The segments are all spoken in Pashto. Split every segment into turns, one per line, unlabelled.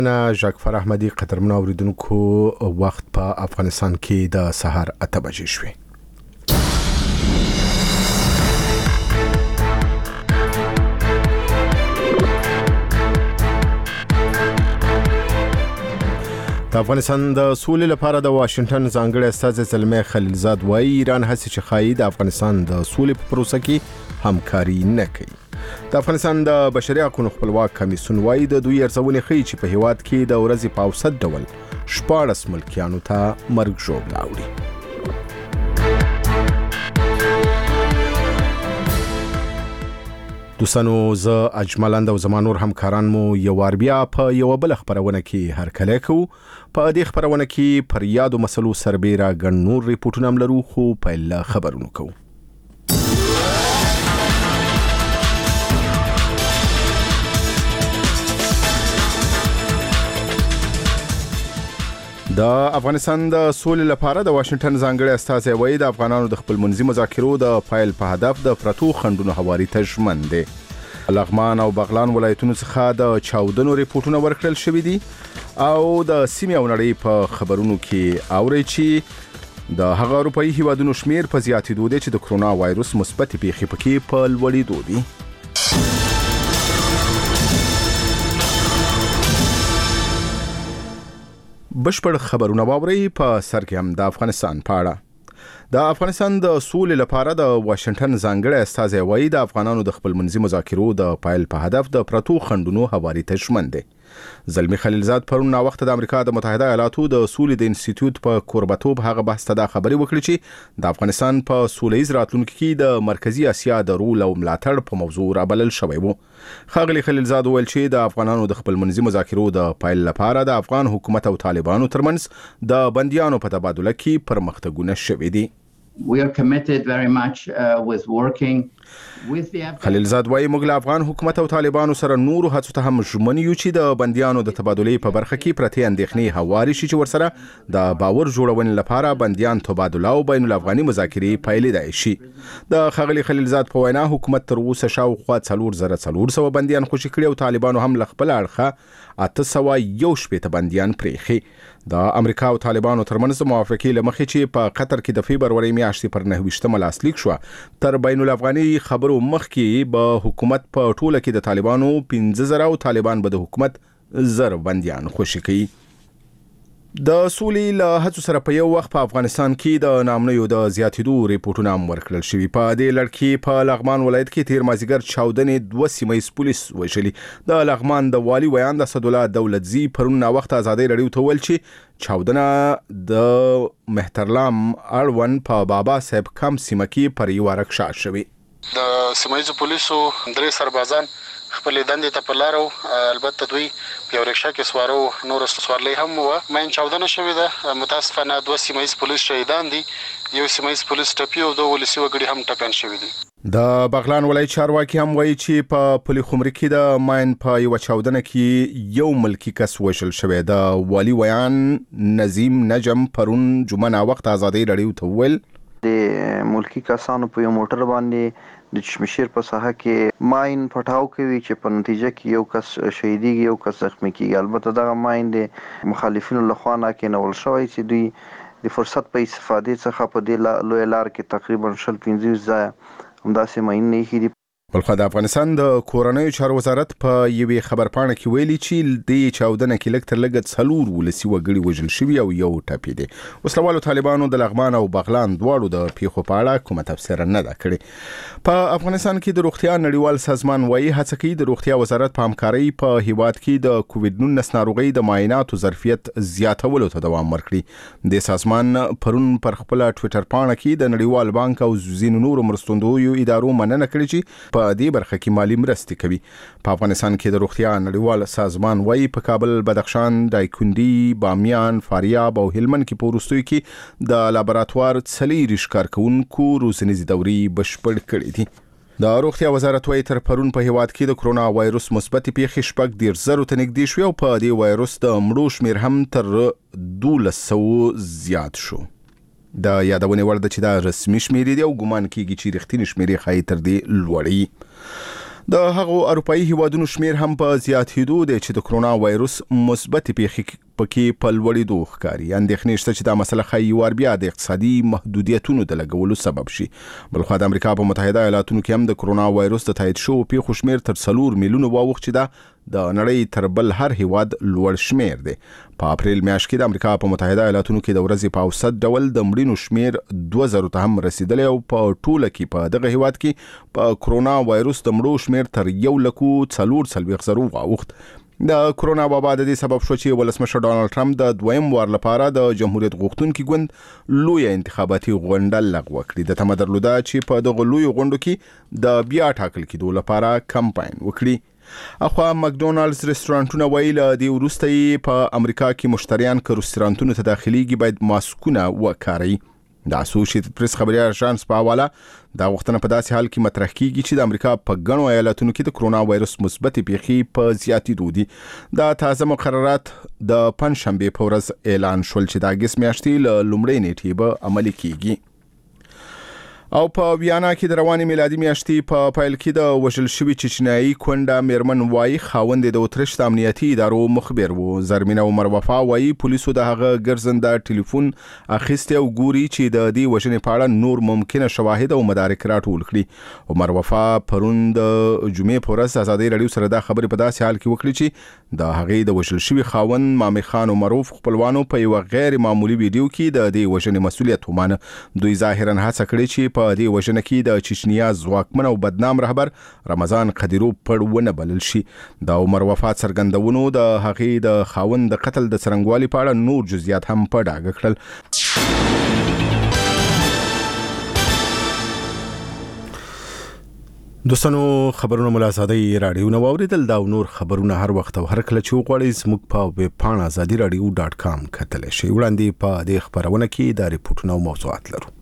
جعفر احمدی قدرمن اوریدونکو وخت په افغانستان کې د سحر 8 بجې شوې. د افغانستان د سولې لپاره د واشنگټن ځانګړي استازی زلمه خلیلزاد وايي ایران هڅه چې خایي د افغانستان د سولې په پروسه کې همکاري نه کوي. د افغانستان د بشري حقوقو خپلواک کمیسیون وايي د دوی ارزونې ښيي چې په هیواد کې د ورځې په اوسط ډول 14 ملکیانو ته مرګ ژوبله اوړي. دوستانو زه اجملند او زمانور همکاران مو یو وار بیا په یو بل خبرونه کې هرکلی کوو. په دې خبرونه کې پر یادو مسلو سربېره ګڼ نور ریپورټونه هم لرو، خو پیل خبرونه کوو. د افغانستان د سولې لپاره د واشنگټن ځانګړي استازی وايي د افغانانو د خپل منځي مذاکرو د پایل په هدف د پرتو خندونو هواري ته ژمن دي. لغمان او بغلان ولایتونو څخه د چاودنو ریپورتونه ورکړل شوي دي او د سیمې او نړۍ په خبرونو کې اوري چې د هغه اروپایي هیوادونو شمیر په زیاتېدو دی چې د کرونا وایروس مثبت پیښې پکې په لوړېدو دي. بشپړ خبرونه واوري. په سر کې هم د افغانستان په اړه. د افغانستان د سولې لپاره د واشنگټن ځانګړي استازی وايي د افغانانو د خپل منځي مذاکرو د پایل په هدف د پرتو خندونو هواري ته ژمن دي. زلمی خلیلزاد پرون وخت د امریکا د متحده ایالاتو د سولې د انسټیټیوټ په کوربتوب هغه بحث ته د خبري وکړي چې د افغانستان په سولهیز راتلونکو کې د مرکزی اسیا د رول او ملاتړ په موضوع رابلل شوی وو. ښاغلي خلیلزاد وویل چې د افغانانو د خپل منځي مذاکرو د پایل لپاره د افغان حکومت او طالبانو ترمنځ د بندیانو په تبادله کې پرمختګونه شوي دي.
We are committed very much with working with the
خلیلزاد وايي موږ له افغان حکومت او طالبانو سره نورو هڅو ته هم ژمن یو چې د بندیانو د تبادلې په برخه کې پرتې اندېښنې هواري شي چې ورسره د باور جوړونې لپاره بندیان تبادله او بین الافغاني مذاکرې پیلېدای شي. د ښاغلي خلیلزاد په وینا حکومت تر اوسه شاوخوا 4400 بندیان خوشي کړي او طالبانو هم له خپل اړخه 811 بندیان پرېښي. د امریکا او طالبانو ترمنځ موافقې لمخې چې په قطر کې د فبرवरी میاشتې پر 9 لاسلیک شو تر بین الافغاني خبرو مخکې به حکومت په ټوله کې د طالبانو 15000 او طالبان به د حکومت 1000 بندیان خوشي کوي. د سولې له هڅو سره په یو وخت په افغانستان کې د نامنیو د زیاتېدو ریپورتونه هم ورکړل شوي. په دې لړ کې په لغمان ولایت کې تیر مازیګر چاودنې 2 سیمه ییز پولیس وژلي. د لغمان د والي ویان د اسدالله دولتزي پرون وخت ازادي رادیو ته ویل چې چاودنه د مهترلام اړوند په بابا صاحب کم سیمه کې پر یو رکشا شوی.
د سیمه ییز پولیسو 3 سربازان خپل دندې ته په لارو، البته دوی یو رکشا کې سوارو، نور سوارلې هم و. مین چاودنه شوې ده. متاسفانه 2 سیمه ییز پولیس شهیدان دي، یو سیمه ییز پولیس ټپي او 2 ولسي وګړي هم ټپيان شوي دي.
د بغلان ولایت چارواکي هم وایي چې په پلي خمري کې د ماین په یو چاودنه کې یو ملکی کس وژل شوی. د والي ویان نظیم نجم پرون جمعه وخت ازادي رادیو ته ویل
د ملکی کسانو په یو موټر باندې د چشمشیر په ساحه کې ماین پټاو کوي چې په نتیجه کې یو کس شهیدیږي، یو کس زخمی کیږي. البته دغه ماین د مخالفینو لخوا ناکینول شوی چې دوی د فرصت په استفادې څخه په دې لوی لار کې تقریبا 15 ځای همداسې ماین نه هېدي.
بلخو د افغانستان د کورنیو چارو وزارت په یوې خبرپاڼه کې ویلي چې د چاودنه کې لږ تر لږه 4 ولسي وګړي وژل شوي او یو ټپي دي. وسلوالو طالبانو د لغمان او بغلان دواړو د پیښو په اړه کومه تفسیر نه ده کړې. په افغانستان کې د روغتیا نړیوال سازمان وايي هڅه کوي د روغتیا وزارت په همکارۍ په هیواد کې د کووډ-19 ناروغۍ د معایناتو ظرفیت زیاتولو ته دوام ورکړي. د سازمان پرون پر خپل ټوئیټر پاڼه کې د نړیوال بانک او ځینو نورو مرستندویو ادارو مننه کړې چې په دې برخه کې مالی مرستې کوي. په افغانستان کې د روغتیا نړیوال سازمان وايي په کابل، بدخشان، دایکنډي، بامیان، فاریاب او هلمند کې په وروستیو کې د لابراتوار 40 کارکونکو روزنیزې دورې بشپړ کړې دي. د روغتیا وزارت وايي تر پرون په هیواد کې د کرونا وایروس مثبت پیښې 14,000 ته نږدې شوې او په دې وایروس د مړو شمیر هم تر 1200 زیات شو. د یادونې وړ ده چې دا رسمي شمیرې دي او ګمان کېږي چې رښتینې شمیرې ښایي تر دې لوړې. د هغو اروپאי هیوادونو شمیر هم په زیاتېدو دی چې د کرونا وایروس مثبت پیښې پکې په لوړېدو ښکاري. اندېښنې شته چې دا مسله ښایي وار بیا د اقتصادي محدودیتونو د لګولو سبب شي. بلخوا د امریکا په متحده ایالاتونو کې هم د کرونا وایروس د تایید شوو پیښو شمیر تر 4 میلیونه واوښت چې دا د نړۍ تر بل هر هیواد لوړ شمیر دی. په اپریل میاشت کې د امریکا په متحده ایالاتونو کې د ورځې په اوسط ډول د مړینو شمیر 2000 ته هم رسیدلی او په ټوله کې په دغه هیواد کې په کرونا وایروس د مړو شمیر تر 1,440,000 واوښت. د کرونا وبا د دې سبب شو چې ولسمشر ډانلډ ټرمپ د دویم وار لپاره د جمهوریت غوښتونکي ګوند لوی انتخاباتي غونډه لغوه کړې. د تمه درلوده چې په دغه لوی غونډو کې د بیا ټاکل کېدو لپاره کمپاین وکړي. اخوا مکډونالډز رستورانټونه ویل د وروستي په امریکا کې مشتریان که رستورانټونو ته داخليږي باید ماسکونه وکاروي. د اسوسییټډ پریس خبري اژانس په حواله دا غوښتنه په داسې حال کې مطرح کیږي چې د امریکا په ګڼو ایالتونو کې د کرونا وایروس مثبت پیښې په زیاتېدو دي. دا تازه مقررات د پنځشنبه په ورځ اعلان شول چې د اگست میاشتې له لومړۍ نیټې به عملي کیږي. او په ویانا کې د رواني میلادي میاشتې په پایل کې د وژل شوی چچنیایي کونډه میرمن وای خاوند د اتریش د امنیتي ادارو مخبر وو. زرمینه عمر وفا وای پولیسو د هغه ګرځنده ټلیفون اخیسته او ګوري چې د دې وژنې په اړه نور ممکنه شواهد او مدارک راټول کړي. عمر وفا پرون د جمعې په ورځ ازادي رادیو سره دا خبرې په داسې حال کې وکړي چې د هغې د وژل شوی خاوند مامي خان عمروف خپلوانو په یو غیر معمولی ویډیو کې د دې وژنې مسؤلیت ومانه. دوی ظاهرا هڅه کړې چې په دې وژنه کې د چچنیا ځواکمن او بدنام رهبر رمضان قدیروف پړونه بلل شي. د عمر وفا څرګندونو د هغې د خاوند د قتل د څرنګوالي په اړه نور جزئیات هم په ډاګه کړل. دوستانو خبرونه ملازادي رادیو نو اوریدل دا نور خبرونه هر وخت او هر کله چې وغواړئ زموږ په ویب پاڼه azadiradio.com کتلی شئ. وړاندې په دې خبرونه کې د ریپورتونو او موضوعات لرو.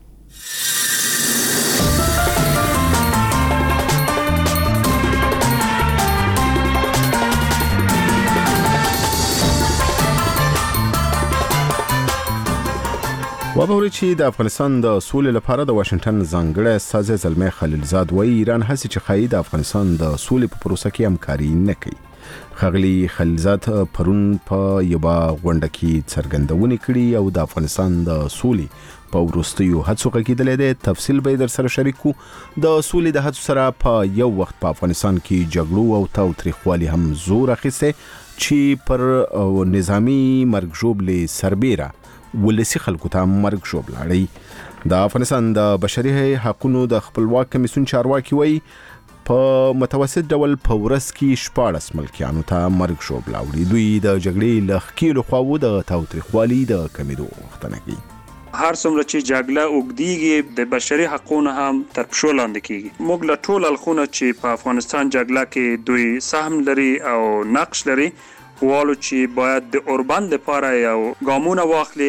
وبوري چې د افغانستان د سولې لپاره د واشنگټن ځانګړی استازی زلمی خلیلزاد وایي ایران هڅې چې ښایي د افغانستان د سولې په پروسه کې همکاري نه کوي. ښاغلي خلیلزاد پرون په یوه غونډه کې څرګندونې کړي او د افغانستان د سولې په وروستیو هڅو غږېدلی دی. تفصیل به در سره شریکو. د سولې د هڅو سره په یو وخت په افغانستان کې جګړو او تاوتریخوالي هم زور اخیستی چې پر نظامی مرګ ژوبلې سربیره ولسی خلکو ته مرګ ژوب لاړی. د افغانستان د بشري حقوقو د خپلواک کمیسیون چارواکي وایي په متوسط ډول په ورځ کې 14 ملکیانو ته مرګ ژوب لاړي. دوی د جګړې له ښکېلو خواوو د تاوتریخوالي د کمیدو غوښتنه کوي.
هر څومره چې جګړه اوږدیږي د بشري حقوقو هم تر پښو لاندې کیږي. موږ له ټول اړخونو چې په افغانستان جګړه کې دوی سهم لري او نقش لري والو چې باید د اوربند لپاره یو ګامونه واخلي.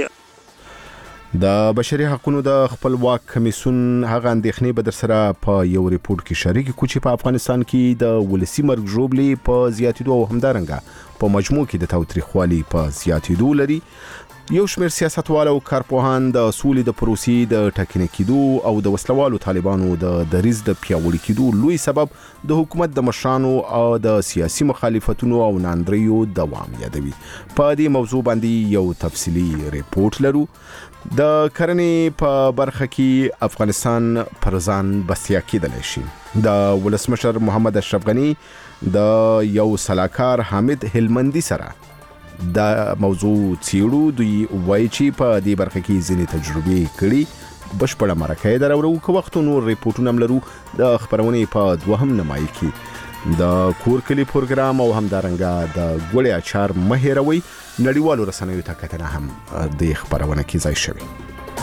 د بشري حقوقو د خپلواک کمیسیون هغه اندېښنې به در سره په یو ریپورت کې شریک کړو چې په افغانستان کې د ولسی مرګ ژوبلې په زیاتېدو او همدارنګه په مجموع کې د تاوتریخوالي په زیاتېدو لري. یو شمېر سیاستوال او کارپوهان د سولې د پروسې د ټاکنې کېدو او د وسلوالو طالبانو د دریځ د پیاوړي کېدو لوی سبب د حکومت د مشرانو او د سیاسي مخالفتونو او ناندریو دوام یادوي. په دې موضوع باندې یو تفصیلی ریپورت لرو. د کرنې په برخه کې افغانستان پر ځان بسیا کېدلی شي. د ولسمشر محمد اشرف غنی د یو سلاکار حامد هلمندي سره دا موضوع څیړو. دوی وایي چې په دې برخه کې ځینې تجربې کړي. بشپړه مرکه یې درورو که وخت نور ریپورټونه هم لرو. د خبرونې په دوهم نمایي کې د کور کلی پروګرام او همدارنګه د ګوړې اچار مه هېروئ. نړیوالو رسنیو ته کتنه هم د خبرونه کې ځای شوی.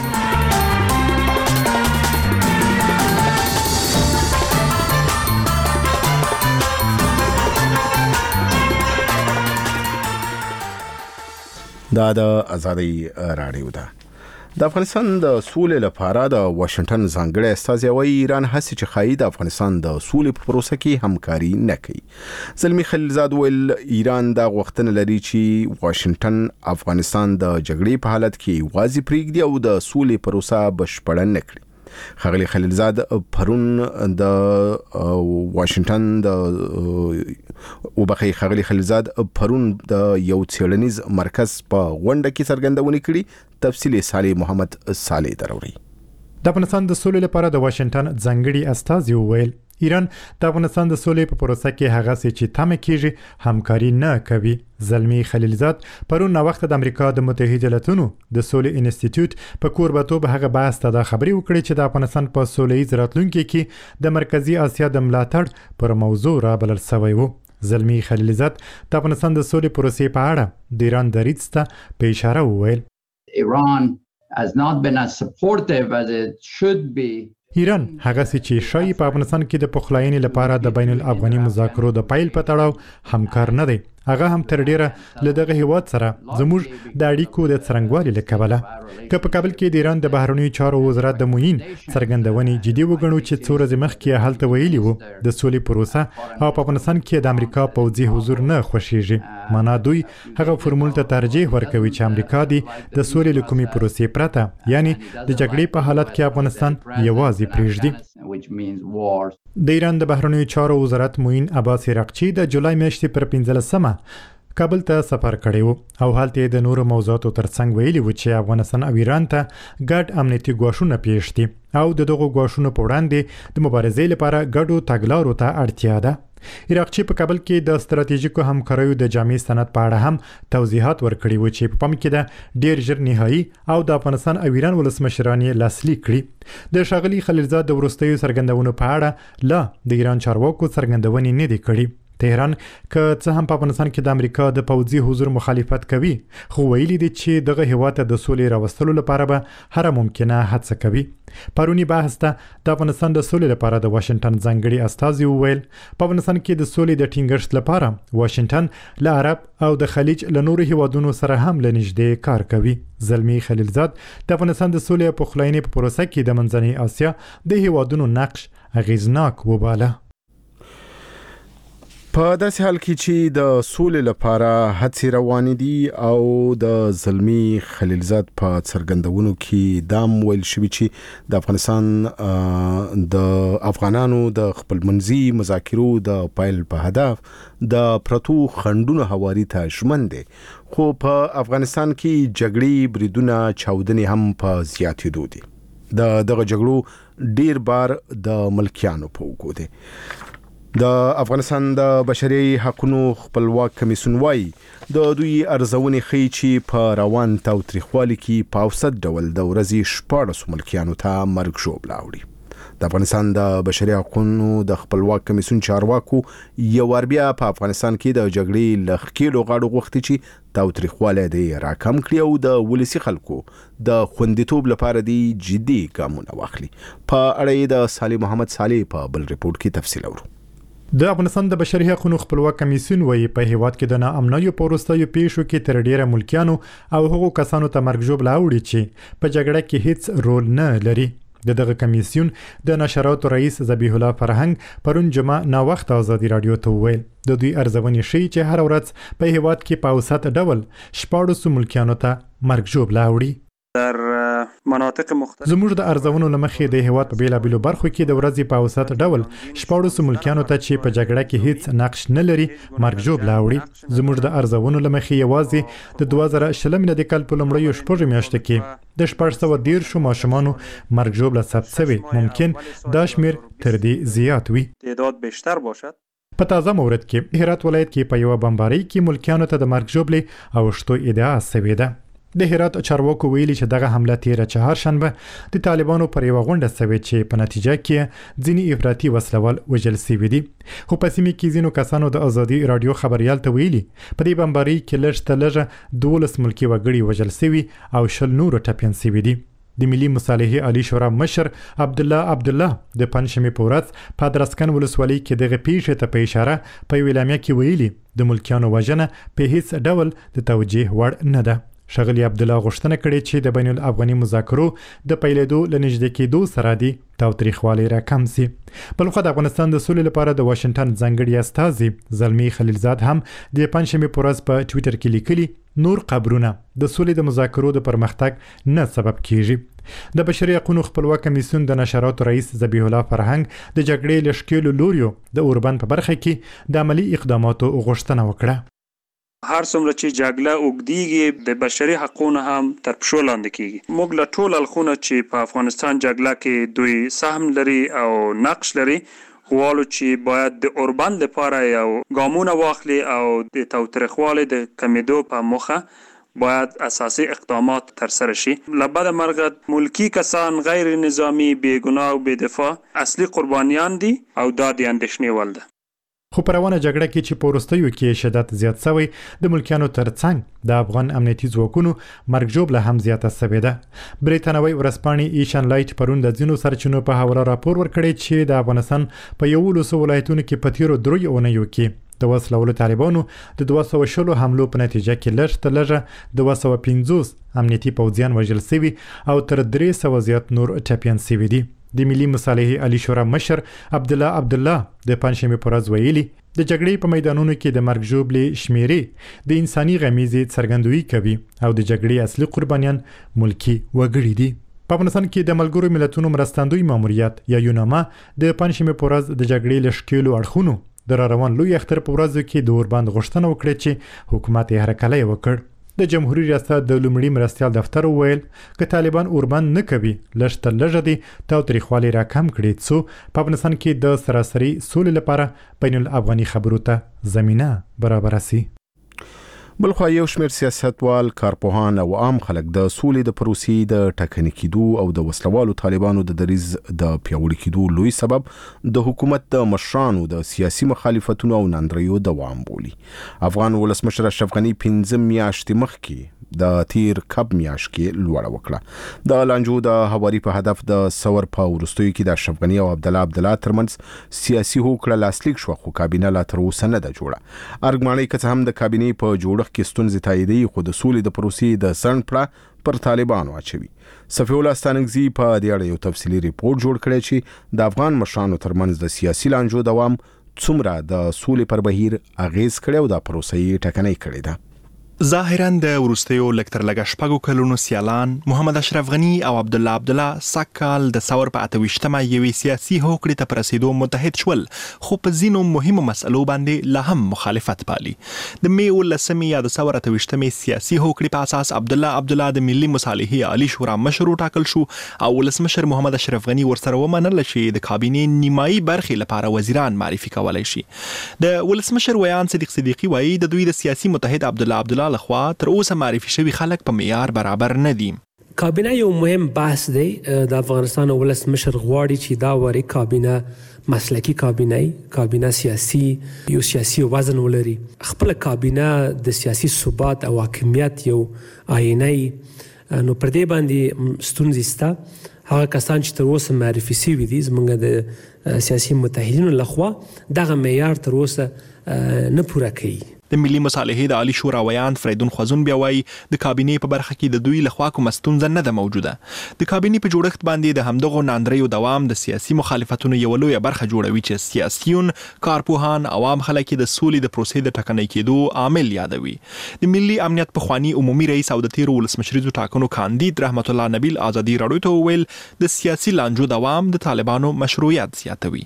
دا د ازادي رادیو ده. د افغانستان د سولې لپاره د واشنگټن ځانګړی استازی وایي ایران هڅې چې ښایي د افغانستان د سولې په پروسه کې همکاري نه کوي. زلمی خلیلزاد ویل ایران دا غوښتنه لري چې واشنگټن افغانستان د جګړې په حالت کې یوازې پرېږدي او د سولې پروسه بشپړه نه کړي. ښاغلي خلیلزاد پرون د واشنگټن د وبخي ښاغلي خلیلزاد پرون د یو څېړنیز مرکز په غونډه کې څرګندونې کړي. تفصیلي صالح محمد صالح دروړي.
د افغانستان د سولې لپاره د واشنگټن ځانګړي استازي وویل ایران د افغانستان د سولې په پروسه کې هغه څه چې تمه کیږي همکاري نه کوي. زلمی خلیلزاد پرون نو وخت د امریکا د متحده ایالاتونو د سولې انسټیټیوټ په کوربتوب هغه بحث ته خبري وکړي چې د افغانستان په سولې راتلونکي کې د مرکزی اسیا د ملاتړ پر موضوع را بلل شوی و. زلمی خلیلزاد د افغانستان د سولې پروسې په اړه د ایران دریځ ته په اشاره وویل
Iran has not been as supportive as it should be.
ایران هغه چې شای په افغانستان کې د پخلاینې لپاره د بین الافغاني مذاکرو د پایل په تړاو همکار نه دی. هغه هم تر ډیره له دغه هیواد سره زموږ د اړیکو د څرنګوالي له کبله که په کابل کې د ایران د بهرنیو چارو وزارت د معین څرګندونې جدي وګڼو چې څو ورځې مخکې هلته ویلي وو د سولې پروسه او په افغانستان کې د امریکا پوځي حضور نه خوښیږي. معنا دوی هغه فرمول ته ترجیح ورکوي چې امریکا دی د سولې له کومې پروسې پرته یعنی د جګړې په حالت کې افغانستان یوازې پرېږدي. د ایران د بهرنیو چارو وزارت معین عباس عراقچی د جولای میاشتې پر 15 کابل ته سفر کړی و او هلته د نورو موضوعاتو ترڅنګ ویلي و چې افغانستان او ایران ته ګډ امنیتي ګواښونه پیښ دي او د دغو ګواښونو په وړاندې د مبارزې لپاره ګډو تګلارو ته اړتیا ده. عراقچی په کابل کې د ستراتیژیکو همکاریو د جامع سند په اړه هم توضیحات ورکړي و چې په پام کې ده ډیر ژر نهایی او د افغانستان او ایران ولسمشران یې لاسلیک کړي. د ښاغلي خلیلزاد د وروستیو څرګندونو په اړه لا د ایران چارواکو څرګندونې نه دي کړي. تهران که څه هم په افغانستان کې د امریکا د پوځي حضور مخالفت کوي خو ویلي دي چې دغه هیواد ته د سولې راوستلو لپاره به هر ممکنه هڅه کوي. پرونی بحث ته د افغانستان د سولې لپاره د واشنگټن ځانګړي استازي وویل په افغانستان کې د سولې د ټینګښت لپاره واشنگټن له عرب او د خلیج له نورو هیوادونو سره هم لنږدې کار کوي. زلمی خلیلزاد د افغانستان د سولې او پخلاینې په پروسه کې د منځنۍ اسیا د هیوادونو نقش اغیزناک وباله.
په داسې حال کې چې د سولې لپاره هڅې روانې دي او د زلمی خلیلزاد په څرګندونو کې دام ویل شوی چې د افغانستان د افغانانو د خپلمنځي مذاکرو د پایل په هدف د پرتو خندونو هواري ته ژمن دي خو په افغانستان کې جګړې بریدونه چاودنې هم په زیاتېدو دي. دغه جګړو ډیر بار د ملکیانو په وګو دي. د افغانستان د بشري حقوقو خپلواک کمیسیون وايي د دوی ارزونې ښيي چې په روان تاوتریخوالي کې په اوسط ډول د ورځې 14 ملکیانو ته مرګ ژوبله اوړي. د افغانستان د بشري حقوقو د خپلواک کمیسیون چارواکو یو بیا په افغانستان کې د جګړې لخکېلو غاړو غوښتي چې تاوتریخوالی دې راکم کړي او د ولسي خلکو د خوندیتوب لپاره دې جدي ګامونه واخلي. په اړه د صالح محمد صالح په بل ریپورت کې تفصیل اورو.
د افغانستان د بشري حقوقو خپلواک کمیسیون وایي په هیواد کې د ناامنیو په وروستیو پیښو کې تر ډیره ملکیانو او هغو کسانو ته مرګ ژوبله اوړي چې په جګړه کې هیڅ رول نه لري. دغه کمیسیون د نشراتو رئیس ذبیح الله فرهنګ پرون جمعه نا وخت ازادي رادیو ته وویل د دوی ارزونې ښيي چې هر ورځ په هیواد کې په اوسط ډول 14 ملکیانو ته مرګ ژوبله اوړي.
در مناطق مختلف
زموږ د ارزونو لمخې د هیواد په بیلابیلو برخو کې د ورځې په اوسط ډول 14 ملکیانو ته چې په جګړه کې هیڅ نقش نه لري مرګ ژوبله اوړي. زموږ د ارزونو لمخې یوازې د 2020 میلادي کال په لومړیو شپږو میاشتو کې د 413 ماشومانو مرګ ژوبله ثبت شوی. ممکن دا شمیر تر دې زیات وي.
تعداد بیشتر باشد.
په تازه مورد کې هرات ولایت کې په یو بمبارۍ کې ملکیانو ته د مرګ ژوبلې او شتو ادعا شوې ده. د هرات چارواکو ویلي چې دغه حمله تیره چهارشنبه د طالبانو پر یو غونډه شوې چې په نتیجه کې ځینې افراطي وسلوال وژل شوي دي. خو په سیمه کې ځینو کسانو د ازادي رادیو خبريال ته ویلي په دې بمبارۍ کې لږ ته لږه 12 ملکي وګړي وژل شوي او 10 نور ټپیان شوي دي. د ملي مصالحې عالی شورا مشر عبدالله د پنځمې په ورځ په ادرسکن ولسوالۍ کې دغه پیښې ته په اشاره په ویلامیا کې ویلي د ملکیانو وژنه په هیڅ ډول د توجیه وړ نه ده. ښاغلي عبدالله غوښتنه کړې چې د بین الافغاني مذاکرو د پیلېدو له نږدې کېدو سره دي تاوتریخوالی راکم شي. بلخو د افغانستان د سولې لپاره د واشنگټن ځانګړي استازي زلمی خلیلزاد هم د پنځمې په ورځ په ټویټر کې لیکلي نور قبرونه د سولې د مذاکرو د پرمختګ نه سبب کیږي. د بشري حقوقو خپلواک کمیسیون د نشراتو رئیس ذبیح الله فرهنګ د جګړې له شکلو لوریو د اوربند په برخه کې د عملی اقداماتو غوښتنه وکړه.
هر څومره چې جګړه اوږدیږي د بشري حقوقو هم تر پښو لاندې کیږي. موږ له ټول اړخونو چې په افغانستان جګړه کې دوی سهم لري او نقش لري غواړو چې باید د اوربند لپاره یو ګامونه واخلي او د تاوتریخوالي د کمیدو په موخه باید اساسي اقدامات ترسره شي. له بده مرغه ملکی کسان غیر نظامی بیگناه او بی‌دفاع اصلي قربانیان دي او دا د اندېښنې وړ ده.
خو په روانه جګړه کې چې په وروستیو کې شدت زیات شوی د ملکیانو ترڅنګ د افغان امنیتي ځواکونو مرګ ژوبله هم زیاته شوې ده. بریتانوي ورځپاڼې ایشن لایټ پرون د ځینو سرچینو په حواله راپور ورکړی چې د افغانستان په 11 ولایتونو کې په تیرو 3 اونیو کې د وسلوالو طالبانو د 220 حملو په نتیجه کې لږ تر لږه د 250 امنیتي پوځیان وژل شوي او تر 300 زیات نور ټپیان شوي دي. د ملي مصالحې علی شورا مشر عبدالله د پنځمې پر ورځ ویلي د جګړې په میدانونو کې د مرګ ژوبلې شمیرې د انساني غمیزې څرګندوي کوي او د جګړې اصلي قربانیان ملکی وګړي دي. په افغانستان کې د ملګرو ملتونو مرستندوی ماموریت یا یوناما د پنځمې پر ورځ د جګړې له شکلو اړخونو د روان لوی اختر په ورځ کې د اوربند غوښتنه وکړه چې حکومت یې هرکلی وکړ. د جمهوریت ریاست د لومړي مرستیال دفتر وویل که طالبان اوربند نه کوي لږ تر لږه دې تاوتریخوالی راکم کړي څو په افغانستان کې د سراسري سولې لپاره بین الافغاني خبرو ته زمینه برابره شي.
بلخوا یو شمېر سیاستوال، کارپوهان او عام خلک د سولې د پروسې د ټکنۍ کېدو او د وسلوالو طالبانو د دریځ د پیاوړي کېدو لوی سبب د حکومت د مشرانو د سیاسي مخالفتونو او ناندریو دوام بولي. افغان ولسمشر اشرف غني 15 میاشتې مخکې د تیر کب میاشت کې لوړه وکړه. د لانجو د هواري په هدف د ثور په وروستیو کې د اشرف غني او عبدالله ترمنځ سیاسي هوکړه لاسلیک شوه خو کابینه لا تر اوسه نه ده جوړه. ارګمانۍ که څه هم د کابینې په جوړښت کې ستونزې تاییدوي خو د سولې د پروسې د ځنډ پړه پر طالبانو اچوي. صفي الله ستانکزي په دې اړه یو تفصیلي ریپورت جوړ کړی چې د افغان مشرانو ترمنځ د سیاسي لانجو دوام څومره د سولې پر بهیر اغیز کړی او د پروسې ټکنۍ کړې ده.
ظاهراً د وروستیو لکتر لګه شپږو کلونو سیالان محمد اشرف غني او عبدالله سکال د ثور په 28مه یوې سیاسي هوکړې ته پر رسیدو متحد شول خو په ځینو مهمو مسلو باندې لا هم مخالفت پالي. د می 19 یا د ثور 28مې سیاسي هوکړې په اساس عبدالله د ملي مصالحې علی شورا مشر ټاکل شو او ولسمشر محمد اشرف غني ورسره ومنل چې د کابینې نیمایي برخې لپاره وزیران معرفي کولای شي. د ولسمشر ویان صدیقي وایي د دوی د سیاسي متحد عبدالله لخوا تر اوسه معرفي شوی خلک په معیار برابر نه دي.
کابینه یو مهم بحث دی. د افغانستان ولسمشر غواړي چې دا وری کابینه مسلکی کابینه سیاسي یو سیاسي وزن ولري. خپل کابینه د سیاسي ثبات او حاکمیت یو آینه نو پر دې باندې ستونزې سته. هغه کسان چې تر اوسه معرفي شوي دي زموږ د سیاسي متحدینو لخوا دغه معیار تر اوسه نه پوره کوي.
د ملي مصالحې د عالی شورا ویان فریدون خوازون بیا وایي د کابینې په برخه کې د دوی لخوا کومه ستونزه نه ده موجوده. د کابینې په جوړښت باندې د همدغو ناندریو دوام د سیاسي مخالفتونو یو لویه برخه جوړوي چې سیاسیون، کارپوهان، عوام خلک د سولې د پروسې د ټکنۍ کېدو عامل یادوي. د ملي امنیت پخوانی عمومي رئیس او د تیرو ولسمشریزو ټاکنو کاندید رحمت الله نبیل آزادي راډیو ته وویل د سیاسي لانجو دوام د طالبانو مشروعیت زیاتوي.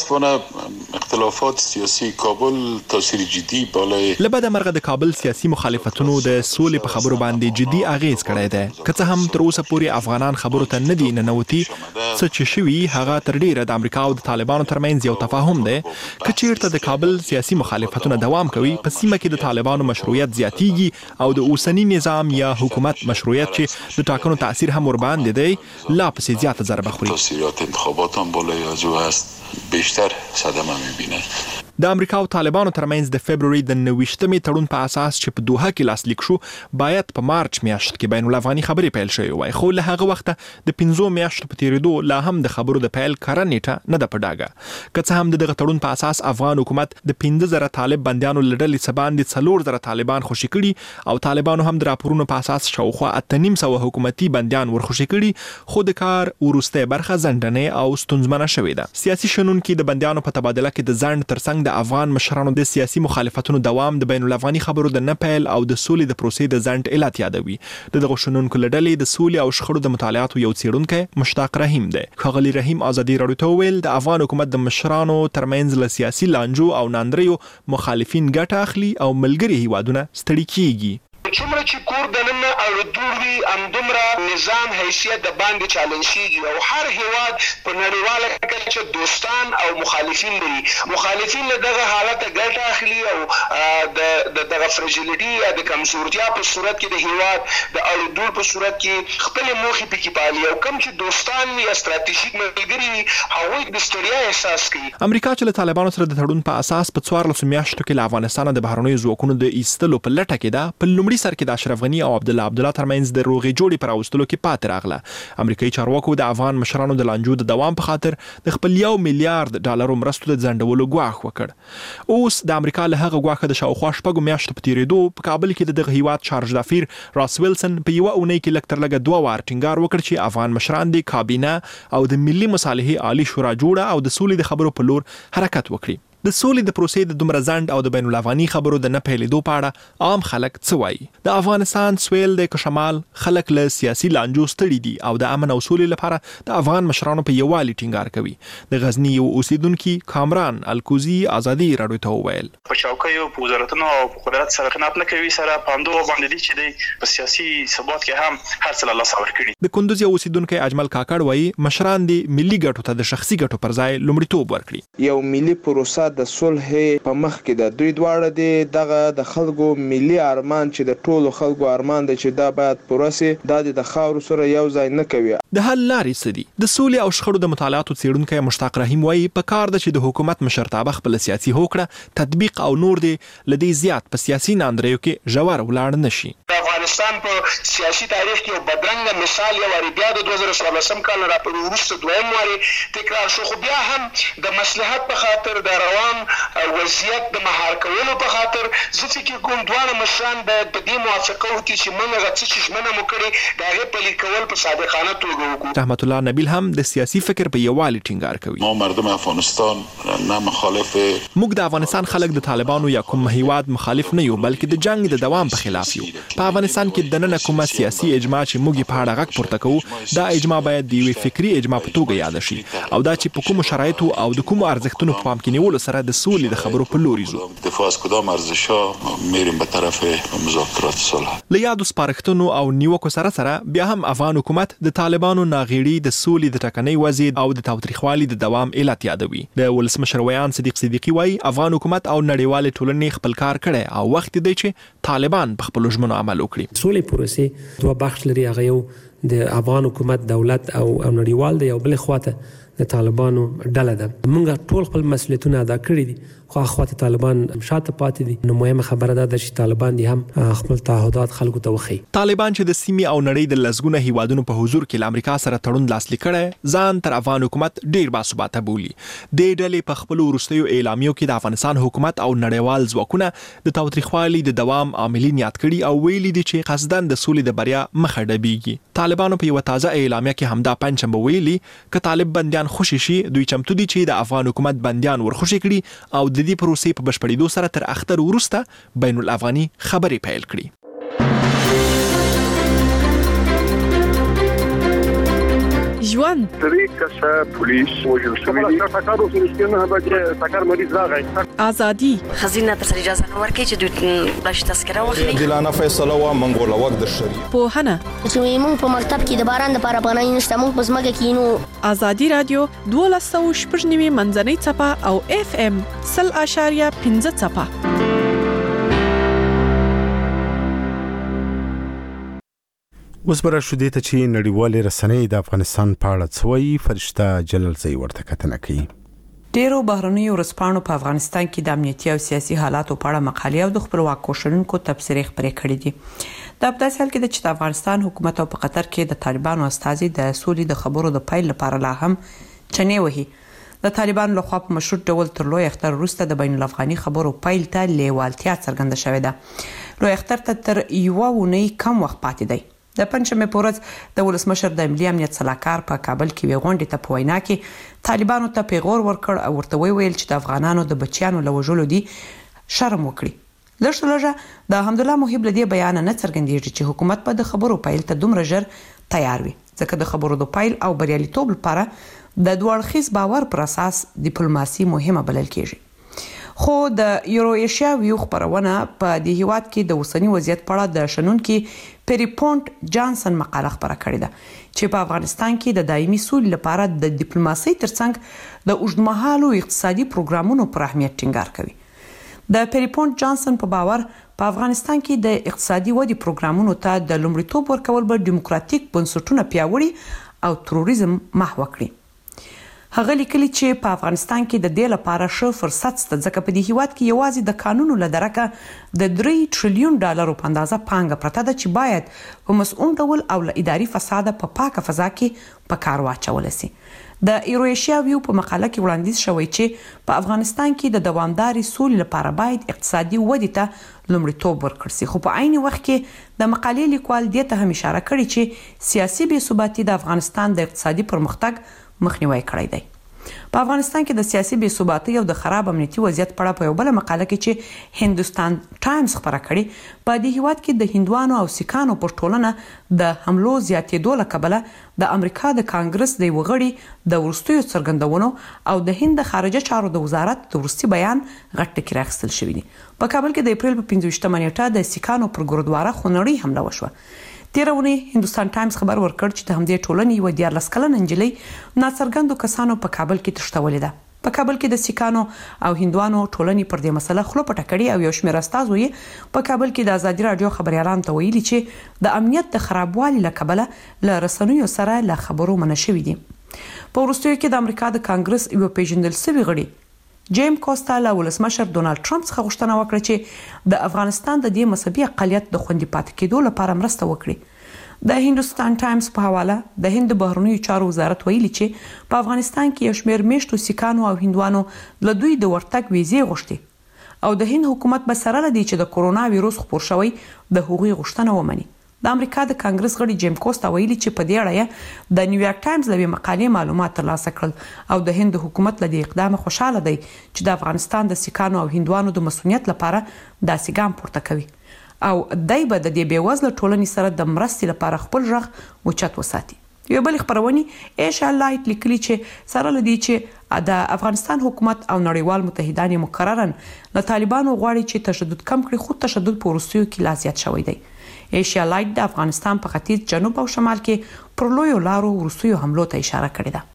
متاسفانه اختلافات سیاسي کابل تاثیر جدي بالای
لبده مرغه د کابل سیاسي مخالفتونو د سولې په خبرو باندې جدي اغیز کړی دی. که څه هم تر اوسه پورې افغانان خبرو ته نه دي ننوتي. څه چې شوي هغه تر ډیره د امریکا او د طالبانو ترمنځ یو تفاهم دی. که چیرته د کابل سیاسي مخالفتونه دوام کوي په سیمه کې د طالبانو مشروعیت زیاتیږي او د اوسنی نظام یا حکومت مشروعیت چې د ټاکنو تاثیر هم ورباندې دی لا پسې زیاته ضربه خوري.
تاثیرات انتخابات هم بالای از او هست بیشتر صدمه میبینه.
د امریکا او طالبانو ترمنځ د فبرवरी د 29مې تړون په اساس چې په دوحه کې لاسلیک شو باید په مارچ میاشت کې بین الافغاني خبرې پیل شوې وای خو له هغه وخته د 15 میاشتو په تیریدو لا هم د خبرو د پیل کره نیټه نه ده په ډاګه. که څه هم دغه تړون په اساس افغان حکومت د 15000 طالب بندیانو لړلې سباندې 4000 طالبان خوشي کړي او طالبانو هم د راپورونو په اساس شاوخوا 8.5 حکومتي بندیان ورخوشي کړي خو د کار ورسته برخه ځنډنې او ستونزمنه شوې ده. سیاسي شنونکو د بندیانو په تبادله کې د ځنډ ترڅنګ د افغان مشرانو د سیاسي مخالفتونو دوام د بین الافغاني خبرو د نه پیل او د سولې د پروسې د ځنډ علت یادوي. دغه شنونکو له ډلې د سولې او شخړو د مطالعاتو یو څېړونکی مشتاق رحیم دی. ښاغلي رحیم ازادي راډیو ته وویل د افغان حکومت د مشرانو ترمنځ له سیاسي لانجو او ناندریو مخالفین ګټه اخلي او ملګري هیوادونه ستړي کیږي.
څومره چې کور دننه او دوړ وي همدومره نظام حیثیت د باندې چالنج کیږي او هر هیواد په نړیواله کچه دوستان او مخالفین لري. مخالفین له دغه حالت ګټه اخلي او دغه فرجیلیټي یا د کمزورتیا په صورت کې د هیواد د اړو دوړ په صورت کې خپل موخې پکې پالي او کوم چې دوستان یا ستراتیژیک ملګري وي هغوی د ستړیا احساس کوي.
امریکا چې له طالبانو سره د تړون په اساس په 14 میاشتو کې له افغانستان د بهرنیو ځواکونو د ایستلو په لټه کې ده، په لومړي سر کې د اشرف غنی او عبدالله ترمنځ د روغې جوړې پر اوستلو کې پاتې راغله. امریکایي چارواکو د افغان مشرانو د لانجو د دوام په خاطر د خپل $1 میلیارډ مرستو د ځنډولو ګواښ وکړ. اوس د امریکا له هغه ګواښه د شاوخوا 6 میاشتو په تیریدو په کابل کې د دغه هیواد چارج دافیر راس ویلسن په یو اونۍ کې لږ تر لږه 2 وار ټینګار وکړ چې افغان مشران د کابینه او د ملي مصالحې عالی شورا جوړه او د سولې د خبرو په لور حرکت وکړي. د سولې د پروسې د دومره ځنډ او د بین الافغاني خبرو د نه پیلېدو په اړه عام خلک څه وایي؟ د افغانستان سویل د کشمال خلک له سیاسي لانجو ستړي دي او د امن او سولې لپاره د افغان مشرانو په یووالي ټینګار کوي. د غزنی یو اوسیدونکي کامران الکوزي ازادي راډیو ته وویل
په چوکیو په وزارتونو او په قدرت سره خدمت نه کوي، سره پاندو باندې دي چې د په سیاسي ثبات کې هم هر څه الله صبر کړي.
د کندوز یو اوسیدونکي اجمل کاکړ وایي مشران د ملي ګټو ته د شخصي ګټو پر ځای لومړیتوب ورکړي.
یو ملي پروسه د صلح په مخ کې د دوی دواړه دي دغه د خلکو ملي ارمان چې د ټولو خلکو ارمان دی چې دا باید پوره سي، دا د خاورو سره یو ځای نه کوي.
د حل لارې څه دي؟ د سولې او شخړو د مطالعاتو څېړونکی مشتاق رحیم وایي په کار ده چې د حکومت مشرتابه خپل سیاسي هوکړه تطبیق او نور دي لدی زیات په سیاسي ناندریو کې ژور ولاړ نشي.
د افغانستان په سیاسي تاریخ کې یو بدرنګه مثال یو وری بیا د 2014 کال راپور وروسته دویم وری تکرار شو، خو بیا هم د مصلحت په خاطر د روان وضعیت د مهار کولو په خاطر زه فکر کوم دواړه مشران باید په دې موافقه وکړي چې موږ هغه څه چې ژمنه مو کړې د هغې پلي کول په صادقانه توګه وکړو.
رحمت الله نبیل هم د سیاسي فکر په یووالي ټینګار کوي.
ما مردم افغانستان نه مخالف،
موږ د افغانستان خلک د طالبانو یا کوم هیواد مخالف نه یو، بلکې د جنگ د دوام په خلاف یو. په افغانستان کې د نن کومه سیاسي اجماع چې موږ په اړه غږ پورته کوو دا اجماع باید د یوې فکری اجماع په توګه یاد شي او دا چې په کومو شرایطو او د کومو ارزښتونو په پام کې نیولو سره د سولې د خبرو په لوري ځو.
دفاع از کدام ارزش‌ها میریم به طرف مذاکرات صلح.
له یادو سپارښتنو او نیوکو سره بیا هم افغان حکومت د طالبانو ناغېړي د سولې د ټکنۍ وضعیت او د تاوتریخوالي د دوام علت یادوي. د ولسمشر ویان صدیقي وایي افغان حکومت او نړیوالې ټولنې خپل کار کړي او وخت دی چې طالبان په خپل ژمنو عمل وکړي.
سولې پروسې دوه بخش لري، هغه یو د افغان حکومت دولت او نړیوال دی، یو بل خواته د طالبانو ډله ده. موږ ټول خپل مسؤلیتونه ادا کړي دي، خو خواته طالبان شاته پاتې دي. نو مهمه خبره ده چې طالبان دي هم خپل تعهدات خلکو ته وښيي.
طالبان چې د سیمې او نړۍ د لسګونه هیوادونو په حضور کې له امریکا سره تړون لاسلیک کړي ځان تر افغان حکومت ډیر باثباته بولي. د ډلې په خپل وروستیو اعلامیو کې د افغانستان حکومت او نړیوال ځواکونه د تاوتریخوالي د دوام عاملین یاد کړي او ویلي دي چې قصدن د سولې د بریا مخه ډبیږي. طالبانو په یو تازه اعلامیه کې همدا پنځم ویلي ک طالب بنديان خوشي شي دوی چمتو دي چې د افغان حکومت بنديان ورخوشي کړي او د دې پروسې په بشپړېدو سره تر اختر وروسته بین الافغاني خبرې پیل کړي.
ژوند
طریقه پولیس وجل شوی تاکارو سرشتنه به تاکار مریض راغی
ازادي
خزینه تر اجازه ورکړي چې دوی بلش تذکره واخلي
دلانه فیصله و منګول وخت د شری
په هنه
چې موږ په مکتب کې د باران لپاره پناه نشته، موږ په ځمکه کې نو.
ازادي رادیو 12.9 منځنۍ چپه او FM 0.5 چپه.
اوس به راشو دې ته چې نړیوالې رسنۍ د افغانستان په اړه څه وایي. فرشته جلالزی ورته کتنه کوي.
ډیرو بهرنیو ورځپاڼو په افغانستان کې د امنیتي او سیاسي حالاتو په اړه مقالې او د خپلواک کوششونکو تبصرې خپرې کړې دي. دا په داسې حال کې ده چې د افغانستان حکومت او په قطر کې د طالبانو استازي د سولې د خبرو د پیل لپاره لا هم چنې وهي. د طالبانو لخوا په مشروط ډول تر لوی اختر وروسته د بین الافغاني خبرو پیل ته لیوالتیا څرګنده شوې ده. لوی اختر ته تر یوه اونۍ کم وخت پاتې دی. د پنځمې په ورځ د ولسمشر د ملي امنیت سلاکار په کابل کې وی غونډې ته په وینا کې طالبانو ته پیغور ورکړ او ورته ویل چې د افغانانو د بچیانو لوژلو دي شرم وکړي. لږه د حمدالله محب له دې بیان نه څرګندېږي چې حکومت په د خبرو پیل ته دومره ژر تیار وي، ځکه د خبرو د پیل او بریالیتوب لپاره د دوه اړخیز باور پر اساس ډیپلوماسي مهمه بلل کېږي. خو د یورو ایشیا ویو خبرونه په د هیواد کې د اوسنی وضعیت په اړه د شنونکو پیری پونت جانسن مقاله خبره کړې ده چې په افغانستان کې د دایمي سولې لپاره د ډیپلوماسي ترڅنګ د اوږدمهالو اقتصادي پروګرامونو پر اهمیت ټینګار کوي. د پیری پونت جانسن په باور په افغانستان کې د اقتصادي ودې پروګرامونو ته د لومړیتوب ورکول به دیموکراتیک بنسټونه پیاوړي او تروریزم محو کړي. هغه لیکلي چې په افغانستان کې د دې لپاره ښه فرصت شته، ځکه په دې هیواد کې یوازې د قانونو له درکه د 3 ټریلیون ډالرو په اندازه پانګه پرته ده چې باید په مسؤل ډول او له اداري فساده په پاکه فضا کې په کار واچول شي. د ایرویشیا ویو په مقاله کې وړاندیز شوی چې په افغانستان کې د دوامداري سولې لپاره باید اقتصادي ودې ته لومړیتوب ورکړل شي، خو په عین وخت کې د مقالې لیکوال دې ته هم اشاره کړې چې سیاسي بې ثباتي د افغانستان د اقتصادي پرمختګ مخنیوي کړی دی. په افغانستان کې د سیاسي بې ثباتي او د خراب امنیتي وضعیت په اړه په یو بل مقاله کې چې هندوستان ټایمز خبره کړې په دې هیواد کې د هندوانو او سیکانو پر ټولنه د حملو زیاتېدو له کبله د امریکا د کانګرس د وغړي د ورستیو څرګندونو او د هند د خارجه چارو د وزارت د ورستي بیان غټ ټکی راخستل شوی دی. په کابل کې د اپریل په 15 نیټه د سیکانو پر ګوردواره خونړۍ حمله وشوه. تیرونی هندوستان ټایمز خبر ورکړ چې د همدې ټولنې یو 14 کلنه نجلۍ ناڅرګندو کسانو په کابل کې تښتولې ده. په کابل کې د سیکانو او هندوانو ټولنې پر دې مسله خلو پټه کړې او یو شمېر استازو یې په کابل کې د ازادي رادیو خبريالانو ته ویلي چې د امنیت د خرابوالي له کبله له رسنیو سره له خبرو منع شوي دي. په وروستیو کې د امریکا د کانګرس یو پیژندل شوی غړي جیم کوستا له ولسمشر ډونالد ټرمپ څخه غوښتنه وکړه چې د افغانستان د دې مذهبي اقلیت د خوندي پاتې کېدو لپاره مرسته وکړي. د هندوستان ټایمز په حواله د هند بهرنیو چارو وزارت ویلي چې په افغانستان کې یو شمېر میشتو سیکانو او هندوانو له دوی د ورتګ ویزې غوښتي او د هند حکومت به سره لدی چې د کورونا وایروس خپور شوی د هغوی غوښتنه ومني. د امریکا د کانګرس غړي جیم کوستا ویلي چې په دې اړه د نیویارک ټایمز لوي مقالې معلومات ترلاسه کړل او د هند حکومت له دې اقدام خوشاله دی چې د افغانستان د سیکانو او هندوانو د مسؤلیت لپاره داسې ګام پورته کوي او دای به د دې بیوزله ټولنې سره د مرستې لپاره خپل ژغ اوچت وساتي. یو بل خبرونه ایشا لایټ لیکلي چې سره لدی چې د افغانستان حکومت او نړیوال متحدان مقررن له طالبانو غواړي چې تشدد کم کړي، خو تشدد په روسیو کې لا زیات شوی دی. ایشیا لایټ د افغانستان په ختیځ، جنوب او شمال کې پر لویو لارو روسیو حملو ته اشاره کړې ده.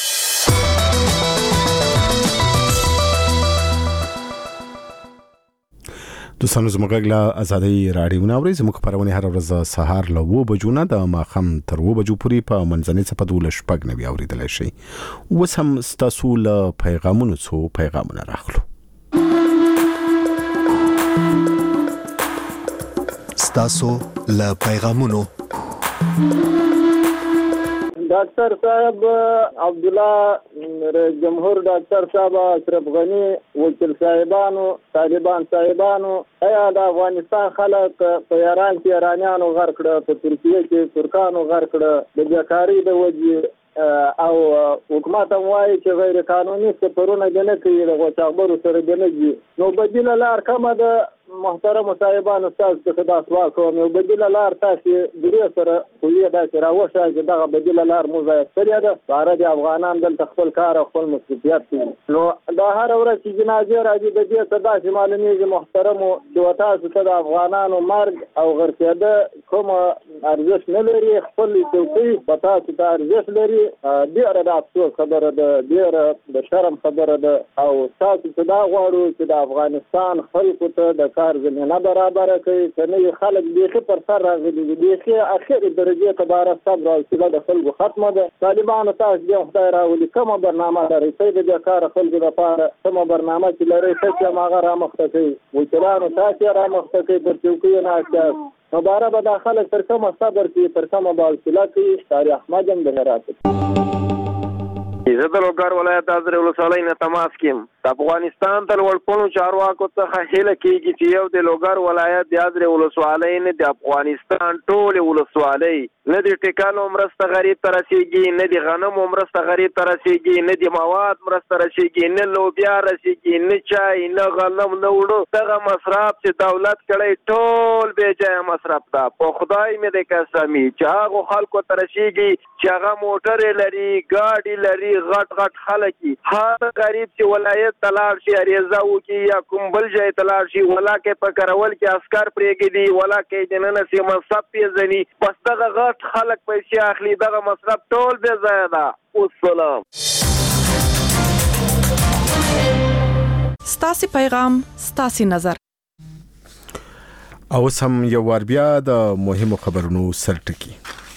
دوستانو زموږ له ازادي رادیو ناوړي زموږ خبرونه هر ورځ سهار له 2 بجو نه د ماخم تر 2 بجو پورې په منځنۍ صفحه 12 اوریدل شي. اوس هم ستاسو له پیغامونو څو پیغامونه راخلو.
ستاسو له پیغامونو
ډاکټر صاحب عبدالله جمهور ډاکټر صاحب اشرف غنی وکیل صاحبانو طالبان صاحبانو ایا د افغانستان خلک په ایران کې ایرانیانو غر کړه، په ترکیه کې ترکانو غر کړه، د بیکاری د وجې او حکومت هم وایي چې غیر قانوني سفرونه دې نه کوي، د غوڅاخبرو سره دې نه ځي. نو بدیله لار کومه ده؟ محترم صاحبانو تاسو څخه دا سوال کوم، یو بدیله لار تاسو درې سره کوی دا چې راوښه چې دغه بدیله لار مو ځای کړی ده، باره د افغانان دلته خپل کار او خپل مسؤلیت کوي. نو دا هر ورځ چې جنازې راځي د دې څه داسې معلومیږي محترمو چې تاسو ته د افغانانو مرګ او غرقېده کوم ارزښت نه لري، خپل څوکۍ په تاسو ته ارزښت لري. ډېره د افسوس خبره ده، ډېره د شرم خبره ده او تاسو ته دا غواړو چې د افغانستان خلکو ته د کار زمینه برابره کوي، که نه خلک بیخي پر سر راغلي دي، بیخي اخري درجې ته باره صبر او حوصله د خلکو ختمه ده. طالبانو تاسو دې خدای راولي کومه برنامه لرئ چې د دې کار خلکو لپاره کومه برنامه چې لرئ چې هغه رامخته کوي، وکیلانو تاسو رامخته کوي، پر چوکیو ناست نو باره به دا خلک تر کومه صبر کوي، تر کومه به حوصله کوي. تاریخ احمد هم د هرات
زه د لوګر ولایت حاضر ولسوالۍ نه تماس کیم. د افغانستان تر ورپونو چارواکو څخه هیله کیږي چې یو د لوګر ولایت د ادرې ولسوالۍ نه د افغانستان ټول ولسوالۍ نه د ټیکانو مرسته غریب ته رسیږي، نه د غنمو مرسته غریب ته رسیږي، نه د مواد مرسته رسیږي، نه لوبیا رسیږي، نه چای، نه غنم، نه وړو. دغه مصرف چې دولت کړی ټول بې ځایه مصرف ده. په خدای مې د قسمي چې هغو خلکو ته رسیږي چې هغه موټرې لري، ګاډي لري، غټ غټ خلک. هر غریب چې ولایت ته لاړ شي عریضه وکړي یا کوم بل ځای ته لاړ شي، ولاکې په کرول کې عسکر پرېږدي، ولاکې دننه سي منصب پیژني، بس دغه غټ خلک پیسې اخلي. دغه مصرف ټول بې ځایه ده. والسلام.
ستاسې پیغام ستاسې نظر.
اوس هم یو وار بیا د مهمو خبرونو سرټکی.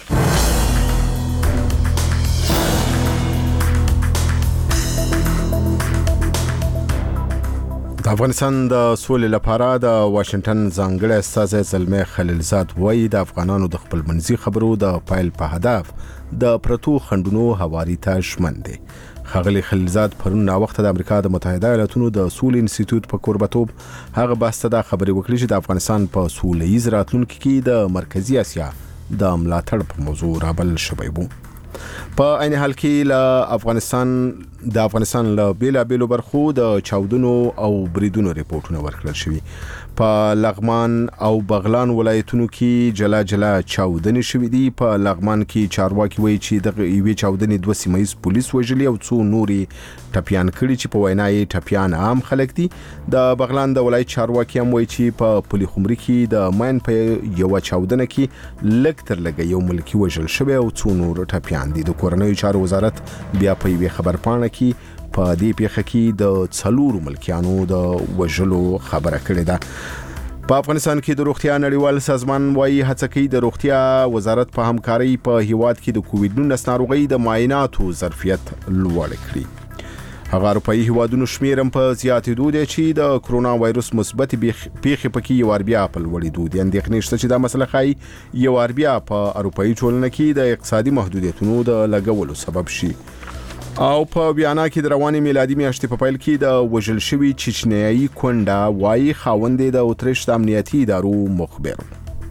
د افغانستان د سولې لپاره د واشنگټن ځانګړی استازی زلمي خلیلزاد وایي د افغانانو د خپلمنځي خبرو د پایل په هدف د پرتو خندونو هواري ته ژمن دی. ښاغلي خلیلزاد پرون ناوخته د امریکا د متحده ایالاتونو د سولې انسټیټیوټ په کوربتوب هغه باسته د خبرې وکړې چې د افغانستان په سولهییز راتلونکي کې د مرکزی اسیا د ملاتړ په موضوع رابل شوی وو. په عین حال کې د افغانستان له بیلابیلو برخو د چاودنو او بریدونو ریپورتونه ورکړل شوي. په لغمان او بغلان ولایتونو کې جلا جلا چاودنې شوې دي. په لغمان کې چارواکي وایي چې د یوې چاودنې 2 سیمه‌ییز پولیس وژلي او څو نوري ټپیان کړي چې په وینا یې ټپیان عام خلک دي. د بغلان د ولایت چارواکي هم وایي چې په پولي خمري کې د ماین په یو چاودنه کې لږ تر لږه یو ملکی وژل شوی او څو نور ټپیان دي. د کورنیو چارو وزارت بیا په یوې خبرپاڼه کې په دې پیښه کې د 4 ملکیانو د وژلو خبره کړې ده. په افغانستان کې د روغتیا نړیوال سازمان وايي هڅه کوي د روغتیا وزارت په همکارۍ په هیواد کې د کووډ-19 ناروغۍ د معایناتو ظرفیت لوړ کړي. هغه اروپایي هیوادونو شمیر هم په زیاتېدو دی چې د کرونا وایرس مثبت پیښې پکې یو وار بیا په لوړېدو دي. اندېښنې شته چې دا مسله ښایي یو وار بیا په اروپایي ټولنه کې د اقتصادي محدودیتونو د لګولو سبب شي. او په ویانا کې د رواني میلادي میاشتې په پیل کې د وژل شوي چچنیایي کونډه وایي خاوندې د اتریش د امنیتي ادارو مخبر.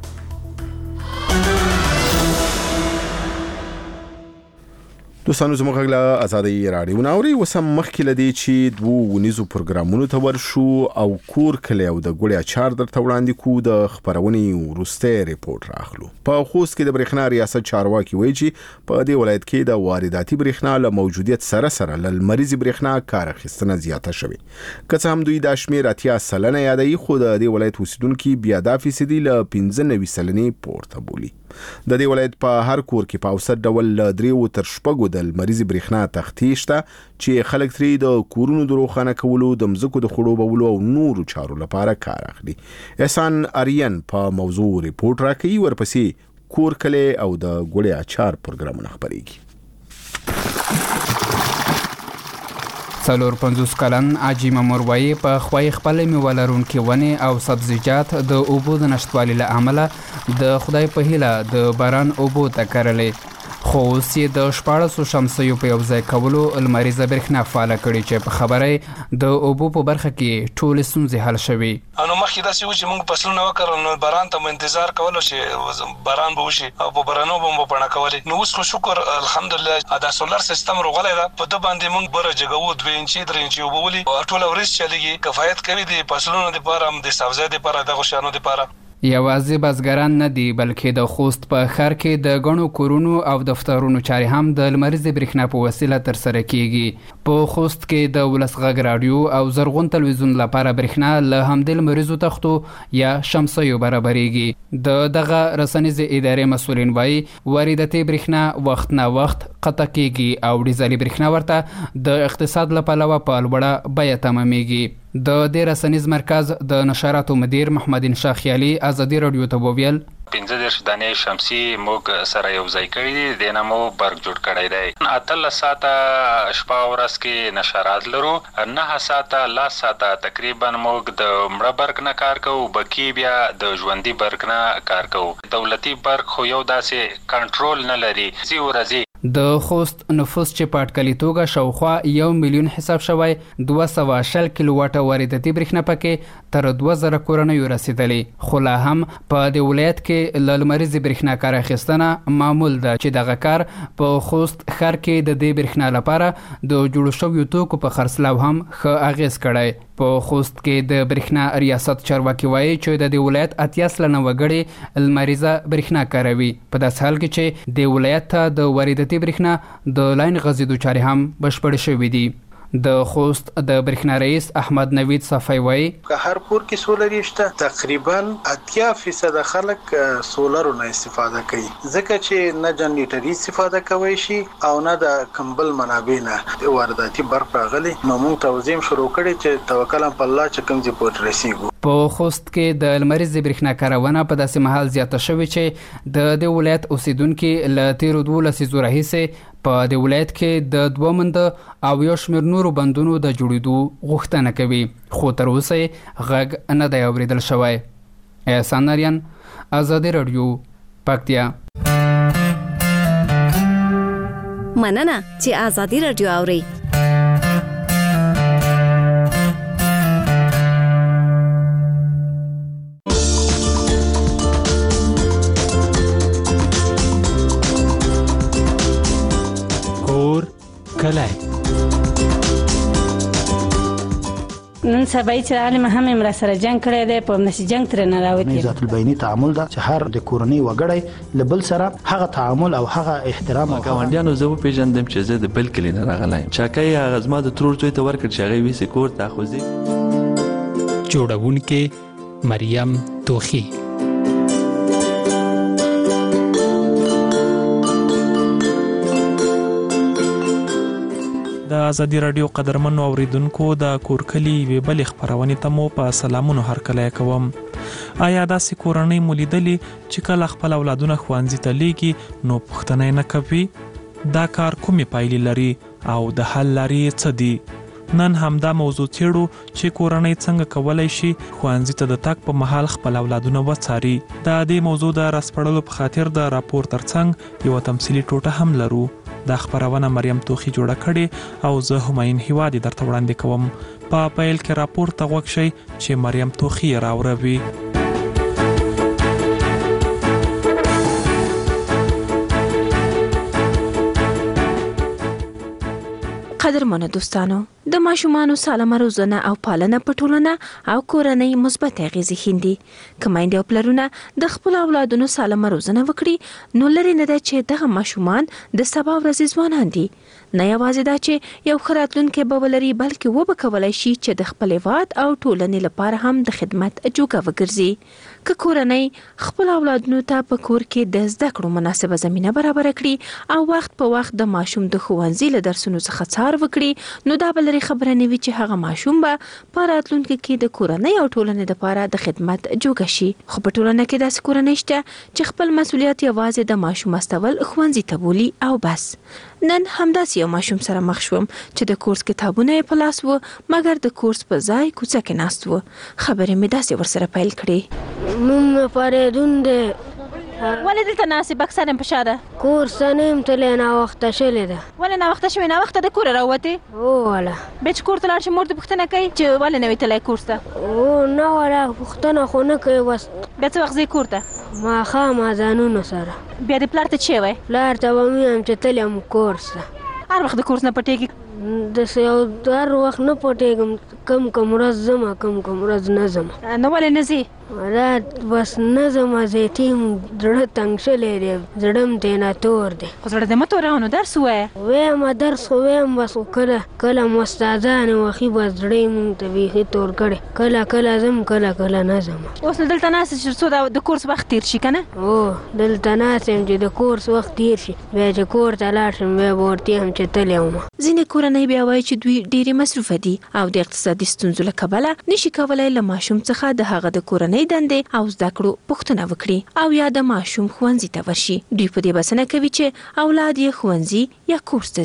دوستانو زموږ غږ له ازادۍ راډیو ناوري وسم مخکې لدی چې 2 ونیزو پروګرامونو ته ورشو او کور کلی او د ګوړې اچار درته وړاندې کو. د خبرونې وروسته ریپورت راخلو. په خوست کې د برېښنا ریاست چارواکي وایي چې په دې ولایت کې د وارداتي برېښنا له موجودیت سره له لمریزي برېښنا کار اخیستنه زیاته شوې. که څه هم دوی دا شمیر 80% یادوي خو د دې ولایت اوسیدونکي بیا دا فیصدي له 95% پورته بولي. د دې ولایت په هر کور کې په اوسط ډول له 3 تر 6 د لمریزي برېښنا تختې شته چې خلک ترې د کورونو د روښانه کولو، د مځکو د خړوبولو او نورو چارو لپاره کار اخلي. احسان آریان په موضوع ریپورت راکوي. ورپسې کور کلی او د ګوړې اچار پروګرامونه خپرېږي.
50 کلن عاجي مامور وایي په خوای خپل میوه لرونکي ونې او سبزیجات د اوبو د نشتوالي له امله د خدای په هیله د باران اوبو ته کرلې، خو اوس یې د 14 شمسیو په یو ځای کولو لمریزه برېښنا فعاله کړې چې په خبره د اوبو په برخه کې ټولې ستونزې حل شوي.
نو مخکې داسې و چې موږ فصلونه وکړل نو باران ته انتظار کولو چې باران به وشي او په بارانو به مو پڼه کولې. نو اوس خو شکر الحمدلله دا سولر سیستم روغلی ده. په ده باندې موږ بره جګو 2 انچي 3 انچي اوبه ولي ټوله ورځ چلېږي. کفایت کوي د فصلونو دپاره هم د سبزیو دپاره دغو شیانو دپاره.
یوازې بزګران نه دي بلکې د خوست په ښار کې د غنو کورونو او دفترونو چارې هم د لمریزې برېښنا په وسیله ترسره کیږي. په خوست کې د ولس غږ راډیو او زرغون تلویزیون لپاره برېښنا له همدې لمریزو تختو یا شمسیو برابرېږي. د دغه رسنیزې ادارې مسؤلین وایي وارداتي برېښنا وخت نه وخت قطع کیږي او ډیزلي برېښنا ورته د اقتصاد له پلوه په لوړه بیه تمامېږي. د دې رسنیز مرکز د نشراتو مدیر محمد انشا خیالي ازادي رادیو ته وویل
15 دانې شمسي موږ سره یو ځای کړی دي، د نامو برګ جوړ کړی دی. 18 ساعته شپه ورځ کې نشرات لرو، 9 ساعته لا ساعته تقریبا موږ د مړه برګ نه کار کوو، بکی بیا د ژوندۍ برګ نه کار کوو. دولتي برګ خو یو داسې کنټرول نه لري. سی ورځي
د خوست نفوس چې په اټکلي توګه شاوخوا 1 میلیون حساب شوی 200 کیلوواټه وارداتي برېښنا پکې تر 2000 کورنیو رسیدلې خو لا هم په دې ولایت کې له لمریزې برېښنا کار اخیستنه معمول ده چې دغه کار په خوست ښار کې د دې برېښنا لپاره د جوړو شویو توکو په خرڅلاو هم ښه اغیز کړی. په خوست کې د برېښنا ریاست چارواکي وایي چې د دې ولایت 80 سلنه وګړي لمریزه برېښنا کاروي په داسې حال کې چې د ولایت ته د وارداتي برېښنا د لاین غځېدو چارې هم بشپړې شوې دي. د خوست د برېښنا رئیس احمد نوید صفای وایي
که هر کور کې سولر شته تقریبا 80% خلک سولر نه استفاده کوي ځکه چې نه جنریټر استفاده کوي شي او نه د کمبل منابع نه وارداتي برق راغلي نو موږ توزیع شروع کړی چې توکل په الله چې کوم ځای پورته رسیږو.
په خوست کې د لمریزې برېښنا کارونه په داسې مهال زیاته شوې چې د دې ولایت اوسیدونکي له تیرو 12 لسیزو راهیسې په دې ولایت کې د 2 منده او یو شمېر نورو بندونو د جوړېدو غوښتنه کوي خو تر اوسه یې غږ نه دی اورېدل شوی. احسان نریان، ازادي راډیو، پکتیا.
مننه چې ازادي راډیو اورئ.
کلای
نن سبا چې عالم هم را سره جنگ کړی دی په نشي جنگ تر نه راوتی
ذات البینی تعامل دا چې هر د کورنۍ وګړي لبل سره هغه تعامل او هغه احترام او
ګاونډیانو زه پیژندم چې زه د بل کلی نه راغلایم چاکای هغه زما د ترور زوی ته ورکړ چې هغه ویسې کور ته خوځي.
جوړونکې مریم توخی.
د ازادي راډیو قدرمنو اوریدونکو د کورکلی وی بل خبرونه ته مو په سلامونو هرکلی کوم. آیا داسې کورنۍ مولیدلې چې کله خپل اولادونه ښوونځي ته لیږي نو پوښتنه نه کوي دا کار کومې پایلې لري او د حل لارې څه دي؟ نن همدا موضوع څېړو چې کورنۍ څنګه کولی شي ښوونځي ته د تګ په مهال خپل اولادونه وڅاري. د دې موضوع د راسپړلو په خاطر د راپور ترڅنګ یوه تمثیلي ټوټه هم لرو. دا خبرونه مریم توخی جوړه کړې او زه همایون هیوادي درته وړاندې کوم. په پیل کې راپور ته غوږ شئ چې مریم توخی راوروي.
قدرمنو دوستانو، د ماشومانو سالمه روزنه او پالنه په ټولنه او کورنۍ مثبت اغیزې ښیندي. که میندې او پلرونه د خپل اولادونو سالمه روزنه وکړي نو لري نه ده چې دغه ماشومان د سبا ورځې ځوانان دي. نه یوازې دا چې یو ښه راتلونکی به ولري بلکې وبه کولی شي چې د خپل هیواد او ټولنې لپاره هم د خدمت جوګه وګرځي. که کورنۍ خپل اولادونو ته په کور کې د زده کړو مناسبه زمینه برابره کړي او وخت په وخت د ماشوم د ښوونځي له درسونو څخه څار وکړي نو دا به لري خبره نه وي چې هغه ماشوم به په راتلونکي کې د کورنۍ او ټولنې لپاره د خدمت جوګه شي. خو په ټولنه کې داسې کورنۍ شته چې خپل مسؤلیت یوازې د ماشوم استول ښوونځي ته بولي او بس. نن همداسې یو ماشوم سره مخ شوم چې د کورس کتابونه یې په لاس و مګر د کورس په ځای کوڅه کې ناست و. خبرې مې داسې ورسره پیل کړې.
نوم مې فریدون دی.
ولې دلته ناستې بکسه دې په شا ده؟
کورس ته نه یم تللی ناوخته شوې ده.
ولې ناوخته شوې؟ ناوخته د کوره راووتې؟
هو واله.
بیا چې کور ته لاړ شي مور دې پوښتنه کوي چې ولې نه وې تللی کورس ته؟
هو نه واله پوښتنه خو نه کوي بس.
بیا څه وخت ځې کور ته؟
ماښام اذانونو سره.
بیا دې پلار ته چې وایې؟
پلار ته به مې وایم چې تللی یم کورس ته.
هر وخت د کورس نه پټېږي؟
داسې یو هر وخت نه پټېږم، کم ورځ ځم کم ورځ نه ځم.
نو ولې نه ځې؟
دا بس نه ځم زیتي زړه تنګ شولی دی، زړه م ترېنه تور دی.
خو زړه دې مه توروه نو درس ووایه.
وایم درس خو وایم بس کله مو استادانې وښي بس زړه یې مونږ ته بیخي تور کړی. کله ځم کله نه ځم.
اوس نو دلته ناست چې څو د کورس وخت تېر شي که نه؟
هو دلته ناست یم چې د کورس وخت تېر شي بیا چې کور ته لاړ شم بیا به ورته یم چې تللی وم.
ځینې کورنۍ بیا وایي چې دوی ډېرې مصروفه دي او د اقتصادي ستونزو له کبله نشي کولی له ماشوم څخه د هغه د کورنۍ دندې او زده کړو پوښتنه وکړي او یا د ماشوم ښوونځي ته ورشي. دوی په دې بسنه کوي چې اولاد یې ښوونځي یا کورس ته ځي.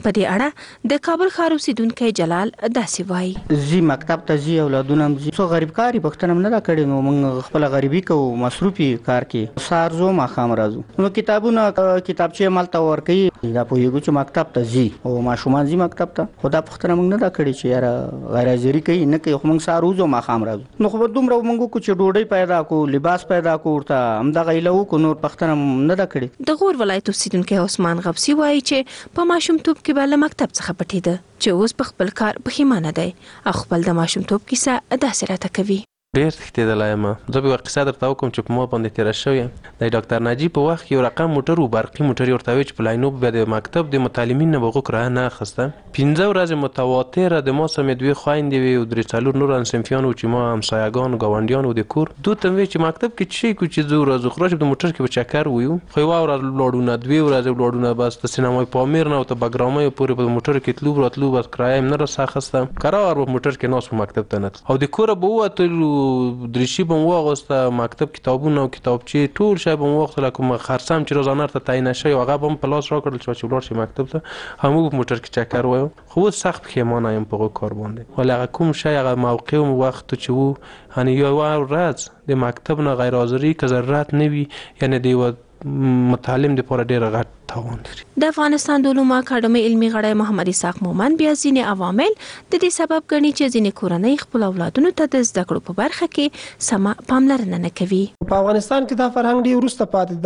په دې اړه د کابل ښار اوسیدونکی جلال داسې وایي
زی مکتب ته زی اولادونه زی څو غریبکاري پښتنه نه کړي نو موږ خپل غریبي کو مصروفي کار کې سارزو ماخام راځو نو کتابونه کتابچه مالته ورکي دا په یو چې مکتب ته زی او ماشومان زی مکتب ته خدا پښتنه موږ نه کړي چې یاره غیر حاضری کوي نه کوي موږ سارزو ماخام راځو نو خو دومره موږ کو چې ډوډۍ پیدا کو لباس پیدا کو ورته همدا غیلو کو نور پښتنه نه کړي د غور ولایت اوسیدونکی عثمان غبسی وایي چې په ماشومتوب کې به له مکتب څخه پټېده چې اوس په خپل کار پښیمانه دی او خپل د ماشومتوب کیسه داسې راته کوي
ډېر تښتېدلی یم زه به یوه قصه درته وکړم چې په ما باندې تېره شوې د ډاکټر ناجي په وخت کې یو رقم موټر و برقي موټر یې ورته وایي چې په لاینو بیا د مکتب د متعلمین نه به هغوی کرایه نه اخیسته 15 ورځې متواتره د ما سره مې دوې خویندې وې او 3-4 نور صنفیان وو چې ما همسایګان ګاونډیان وو د کور دوی ته مې ویل چې مکتب کې څه شی کوو چې ځو راځو خو راشو د موټر کې به چکر ویو خو یوه ورځ ولاړو 2 ورځې ولاړو بس د سینمای پامیر نه او ته بګرامیو پورې په موټر کې تلو راتلو بس کرایه یې نه راسه اخیسته قرار په موټر کې ناست مکتب ته نه او د کوره به ووتلو دریشي به مو واغوسته مکتب کتابونه او کتابچې ټول شی به مو واغوستل کوم خرڅم چې روزانه ته تعیین شوی هغه به مو په لاس راکړل چې ولاړ شي مکتب ته همو په موټر کې چکر وایو خو اوس سخت پښیمانه یم په هغه کار باندې ولی هغه کوم شی هغه موقع و وخت چې وو یعنې یوه ورځ د مکتب نه غیر حاضري که ضرورت نه وي یعنې د یوه متعلم دپاره ډېره غټ تاوان لري
د افغانستان د علومو اکاډمۍ علمي غړی محمد اسحاق مومن بیا ځینې عوامل د دې سبب ګڼي چې ځینې کورنۍ خپل اولادونو ته د زده کړو په برخه کې سمه پاملرنه نه کوي
په افغانستان کې دا فرهنګ ډېر وروسته پاتې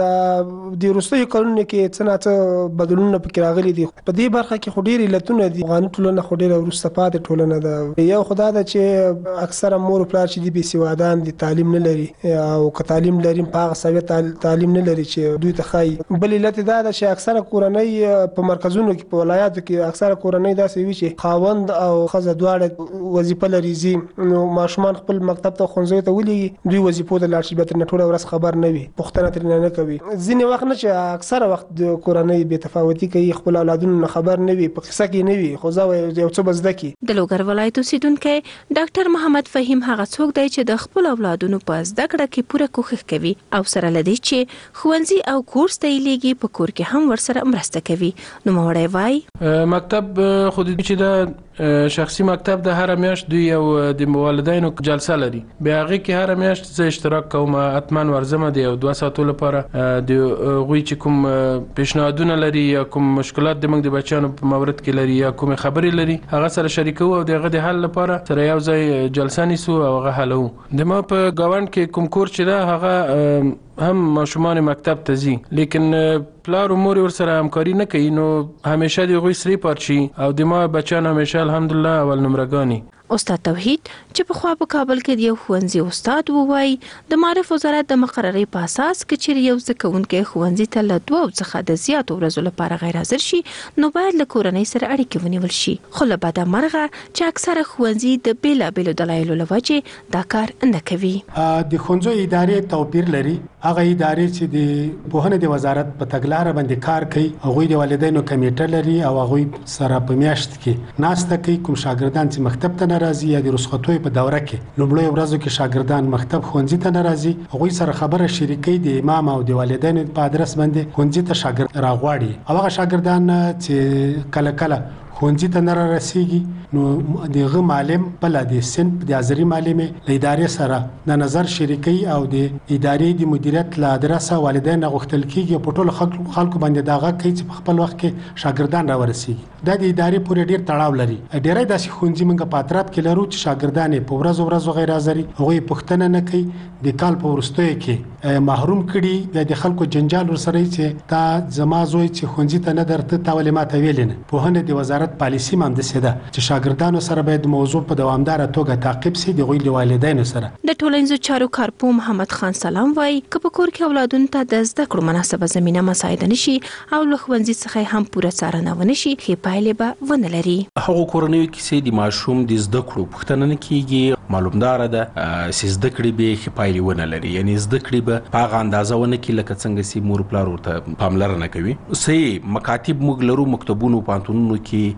د وروستیو کلونو کې څه نه څه بدلونونه پکې راغلي دي په دې برخه کې خو ډېر علتونه دي افغاني ټولنه خو ډېره وروسته پاتې ټولنه ده یو خو دا ده چې اکثره مور او پلار چې دي بېسوادان دي تعلیم نه لري او که تعلیم لري په هغه سویه تعلیم نه لري چې دوی ته ښایي بل علت دا ده چې اکثره کورنۍ په مرکزونو کې په ولایاتو کې اکثره کورنۍ داسې وي چې خاوند او ښځه دواړه وظیفه لري ځي نو ماشومان خپل مکتب ته ښوونځیو ته ولېږي دوی وظیفو ته لاړ شي بیا ترېنه ټوله ورځ خبر نه وي پوښتنه ترېنه نه کوي ځینې وخت نه چې اکثره وخت د کورنۍ بېتفاوتي کوي خپل اولادونو نه خبر نه وي په قصه کې نه وي خو زه یو څه به زده کړي
د لوګر ولایت اوسیدونکی ډاکټر محمد فهیم هغه څوک دی چې د خپل اولادونو په زده کړه کې پوره کوښښ کوي او سره له دې چې ښوونځي او کورس ته یې لیږي په کور کې هم ورسره مرسته کوي نوموړی وایي
مکتب خو د چې د شخصي مکتب د هر میاشت دوی یو د والدینو جلسه لري بیا هغې کې هر میاشت زه اشتراک کوم حتما ورځم د یو 2 ساعتو لپاره د هغوی چې کوم پیشنهادونه لري یا کوم مشکلات د موږ د بچیانو په مورد کې لري یا کومې خبرې لري هغه سره شریکو او د هغه د حل لپاره سره یو ځای جلسه نیسو او هغه حلوو د ما په ګاونډ کې کوم کور چې ده هغه هم ماشومان مکتب ته ځي لیکن پلار او مور ورسره همکاري نه کوي نو همیشه د هغوی سرې پات شي او د ما بچیان همیشه الحمدلله اول نمرګانې
استاد توحید چې په خوا په کابل کې د یو ښوونځي استاد ووایي د معارف وزارت د مقررې په اساس کې چیرې یو زده کوونکی ښوونځي ته له 2 څخه د زیاتو ورځو لپاره غیر حاضر شي نو باید له کورنۍ سره اړیکې ونیول شي خو له بده مرغه چې اکثره ښوونځي د بېلابېلو دلایلو له وجې دا کار نه کوي
د ښوونځیو ادارې توپیر لري هغه ادارې چې د پوهنې د وزارت په تګلاره باندې کار کوي هغوی د والدینو کمیټه لري او هغوی سره په میاشت کې ناسته کوي کوم شاګردان چې مکتب ته راځي یا د رخصتیو په دوره کې لومړی ورځو کې شاګردان مکتب ښوونځي ته نه راځي هغوی سره خبره شریکي د امام او د والدینو په ادرس باندې ښوونځي ته شاګرد راغواړي او هغه شاګردان چې کله کله ښوونځي ته نه رسیږي نو دغه معلم بل د صنف د حاضري معلمې له ادارې سره د نظر شریکي او د ادارې د مدیریت له ادرسه والدین غوښتل کیږي په ټولو خلکو باندې داغه کوي چې په خپل وخت کې شاګردان راورسیږي دا د ادارې پورې ډیر تړاو لري ډیری داسې ښوونځي موږ په اطراف کې لرو چې شاګردان په ورځو غیر حاضري هغوی پوښتنه نه کوي د کال په وروستیو کې محروم کړي بیا د خلکو جنجال ورسره چې دا زما زوی چې ښوونځي ته نه درته تا ولې ماته ویلې نه پوهنې د وزارت پالیسي هم همداسې ده چې شاګردانو سره باید موضوع په دوامداره توګه تعقیب شي د هغوی له والدینو سره
د ټولنیزو چارو کارپوه محمد خان سلام وایي که په کور کې اولادونو ته د زده کړو مناسبه زمینه مساعده نشي او له ښوونځي څخه هم پوره څارنه ونه شي ښې پایلې به ونه لري
هغو کورنیو کې چې د ماشوم د زده کړو پوښتنه نه کیږي معلومداره ده چې زده کړې به ښې پایلې ونه لري یعنې زده کړې به په هغه اندازه ونه کړي لکه څنګه چې مور پلار ورته پاملرنه کوي صحیح مکاتب موږ لرو مکتبونو پوهنتونونو کې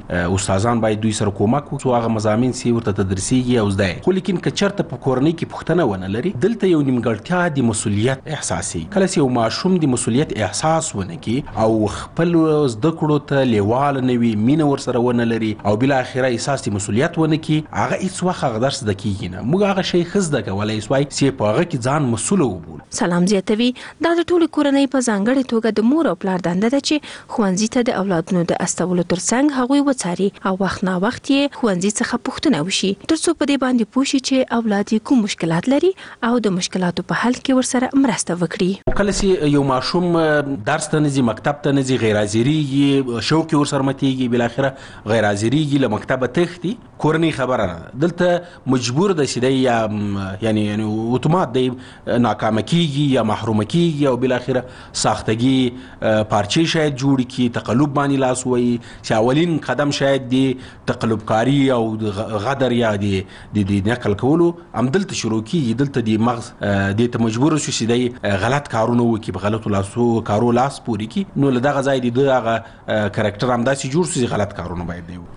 استادان باید دوی سره کومک وکړي هغه مضامین چې ورته تدریسيږي او زده خو لیکن که چرته په کورنۍ کې پوښتنه ونه لري دلته یو نیمګړتیا د مسولیت احساسي کله چې یو ماشوم د مسولیت احساس ونه کړي او خپل زده کړو ته لیواله نه وي مینه ورسره ونه لري او بل اخره احساس د مسولیت ونه کړي هغه هیڅ وخت هغه درس د کیږي نه موږ هغه شی خزده کولای شوای چې په هغه کې ځان مسؤل وبول.
سلام زیاتوي دا د ټولو کورنۍ په ځانګړې توګه د مور او پلار دنده ده چې ښوونځي ته د اولادونو د استولو ترڅنګ هغوی وڅاري او وخت نا وخت یې ښوونځي څخه پوښتنه وشي ترڅو په دې باندې پوه شي چې اولاد یې کوم مشکلات لري او د مشکلاتو په حل کې ورسره مرسته وکړي.
کله چې یو ماشوم درس ته نه ځي مکتب ته نه ځي غیر حاضرېږي شوق یې ورسره ماتېږي بل اخره غیر حاضرېږي له مکتبه تښتي کورنۍ خبره نه دلته مجبور ده چې دی یعنی اتومات دی ناکامه کیږي یا محرومه کیږي او بل اخره ساختګي پارچې شاید جوړ کی تقلب باندې لاس وي چې اولین قدم شاید دی تقلبکاری او غدر یا دی نقل کولو هم دلته شروع کیږي دلته دی مغز د ته مجبور شو چې دی غلط کارونه وکي په غلطو لاسو کارو لاس پوري کی نو له دغه ځای دی هغه کریکټر هم داسې جوړ شي غلط کارونه باید دی.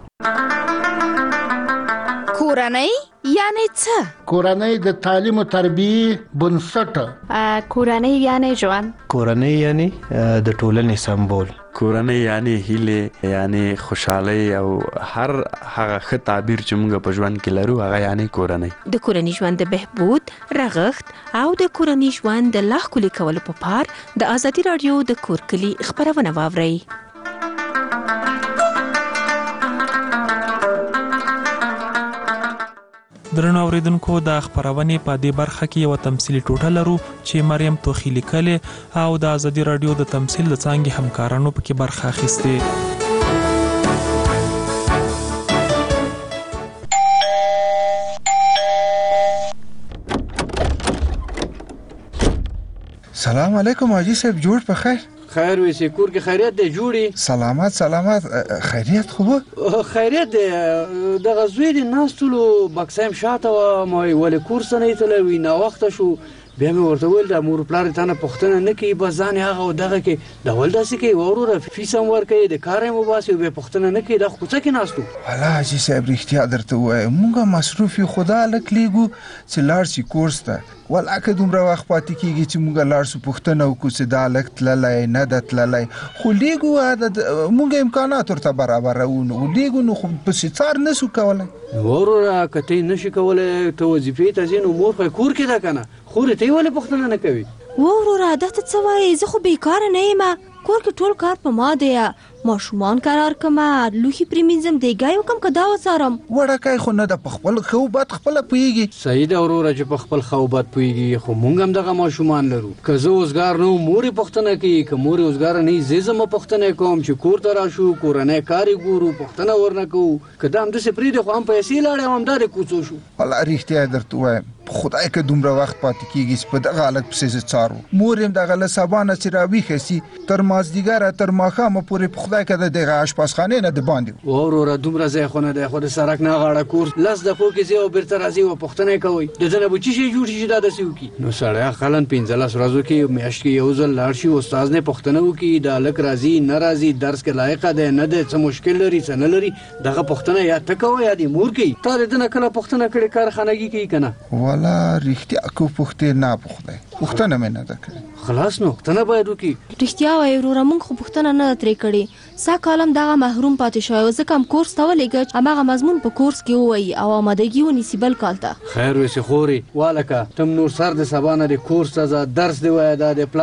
کورنۍ یعنی څه؟
کورنۍ د تعلیم او تربیه بنسټ.
کورنۍ یعنی ژوند.
کورنۍ یعنی د ټولنې سمبول.
کورنۍ یعنی هیله یعنی خوشحالي او هر هغه ښه تعبیر چې موږ په ژوند کې لرو هغه یعنی کورنۍ.
د کورنۍ ژوند د بهبود رغښت او د کورنۍ ژوند د لا ښکلي کولو په پار د ازادي رادیو د کور کلي خبرونه واورئ.
درنو اوریدونکو د خبرونې په دې برخه کې یو تمثيلي ټوټه لرو چې مریم توخی لیکلې او د ازادي رادیو د تمثيل د څانګې همکارانو پکې برخه اخیسته.
سلام علیکم حاجی صاحب جوړ په خیر.
خیر وسی کور کې خیریت دی جوړي.
سلامت خیریت خو
خیریت دی د غزوی دی ناستلو بکسایم شاته و ما ول کورس نه تلوي نه وخت شو بیا مې ورته ویل د مور پلار ته نه پوښتنه نه کوي بس ځان هغه دغه کې د ول داسې کوي وروره فیس هم ورکوي د کار هم وباسي بیا پوښتنه نه کوي د کوڅه کې ناستو.
والا حاجي صاحب رښتیا درته وایم مونږه مصروف یو خدا لک لیګو چې لاړ شي کورس ته ولکه دومره وخت پاتې کیږي چې مونږه لاړ شو پوښتنه وکړو چې دا لک تللی نه ده تللی خو لیګو مونږه امکانات ورته برابرونه لیګو نو خو پسې څار نشو کولی
وروره کته نشي کولی ته وظیفې ته ځین مور په کور کې ده کنه خورې ته ولې پوښتنه نه کوي.
وروره عادت څه وایي زه خو بیکاره نه یم کور کې ټول کار په ما دی ماشومان قرار کما لوخي پریمینزم دیګای وکم کدا وسارم
وړکای خو نه د خپل خوبات خپل پویږي
سید اورور چې په خپل خوبات پویږي خو مونږ هم دغه ماشومان لرو که زه اوسګار نو موري پښتنه کوي که موري اوسګار نه زیزم پښتنه کوم چې کور ته راشو کورنۍ کاری ګورو پښتنه ورنکو کدا هم د سپری د خو هم پیسې لاړې هم دار کوڅو شو.
الله رښتیا درته وایم خدای که دومره وخت پاتې کیږي په دغه حالت پسې څارو مور هم دغه له سبانه چې راویښه سي تر مازدیګره تر ماښامه پورې په خدای که دغه اشپزخانې نه د باندې
وروره دومره ځای خو نه دی خو د سړک نه غاړه کور لس دقیقو کې ځي او بیرته راځي او پوښتنه کوي د ده نه به څه شی جوړ شي چې دا داسې وکړي نو سړی اقلاً 15 ورځو کې میاشت کې یو ځل لاړ شي استاد نه پوښتنه وکړي دا هلک راځي نه راځي درس کې لایقه دی نه دی څه مشکل لري څه نه لري دغه پوښتنه یا ته کوه یا د مور کوي تا د ده نه کله پوښتنه کړې کارخانګي کوي که نه
والا رښتیا کو پوښتې نه پوښتې پوښتنه مې نه ده کړې
خلاص نو پوښتنه باید وکړي.
رښتیا وایي وروره موږ خو پوښتنه نه ده ترې کړې سا کالم دغه محروم پاتې شوی ځکه هم کورس ته ولېږه هماغه مضمون په کورس کې ووایي او آمادګي ونیسي بل کال ته.
خیر وسې خورې والکه تم نور سر د سبا نه د کورس ته ځه درس دې وایه دا د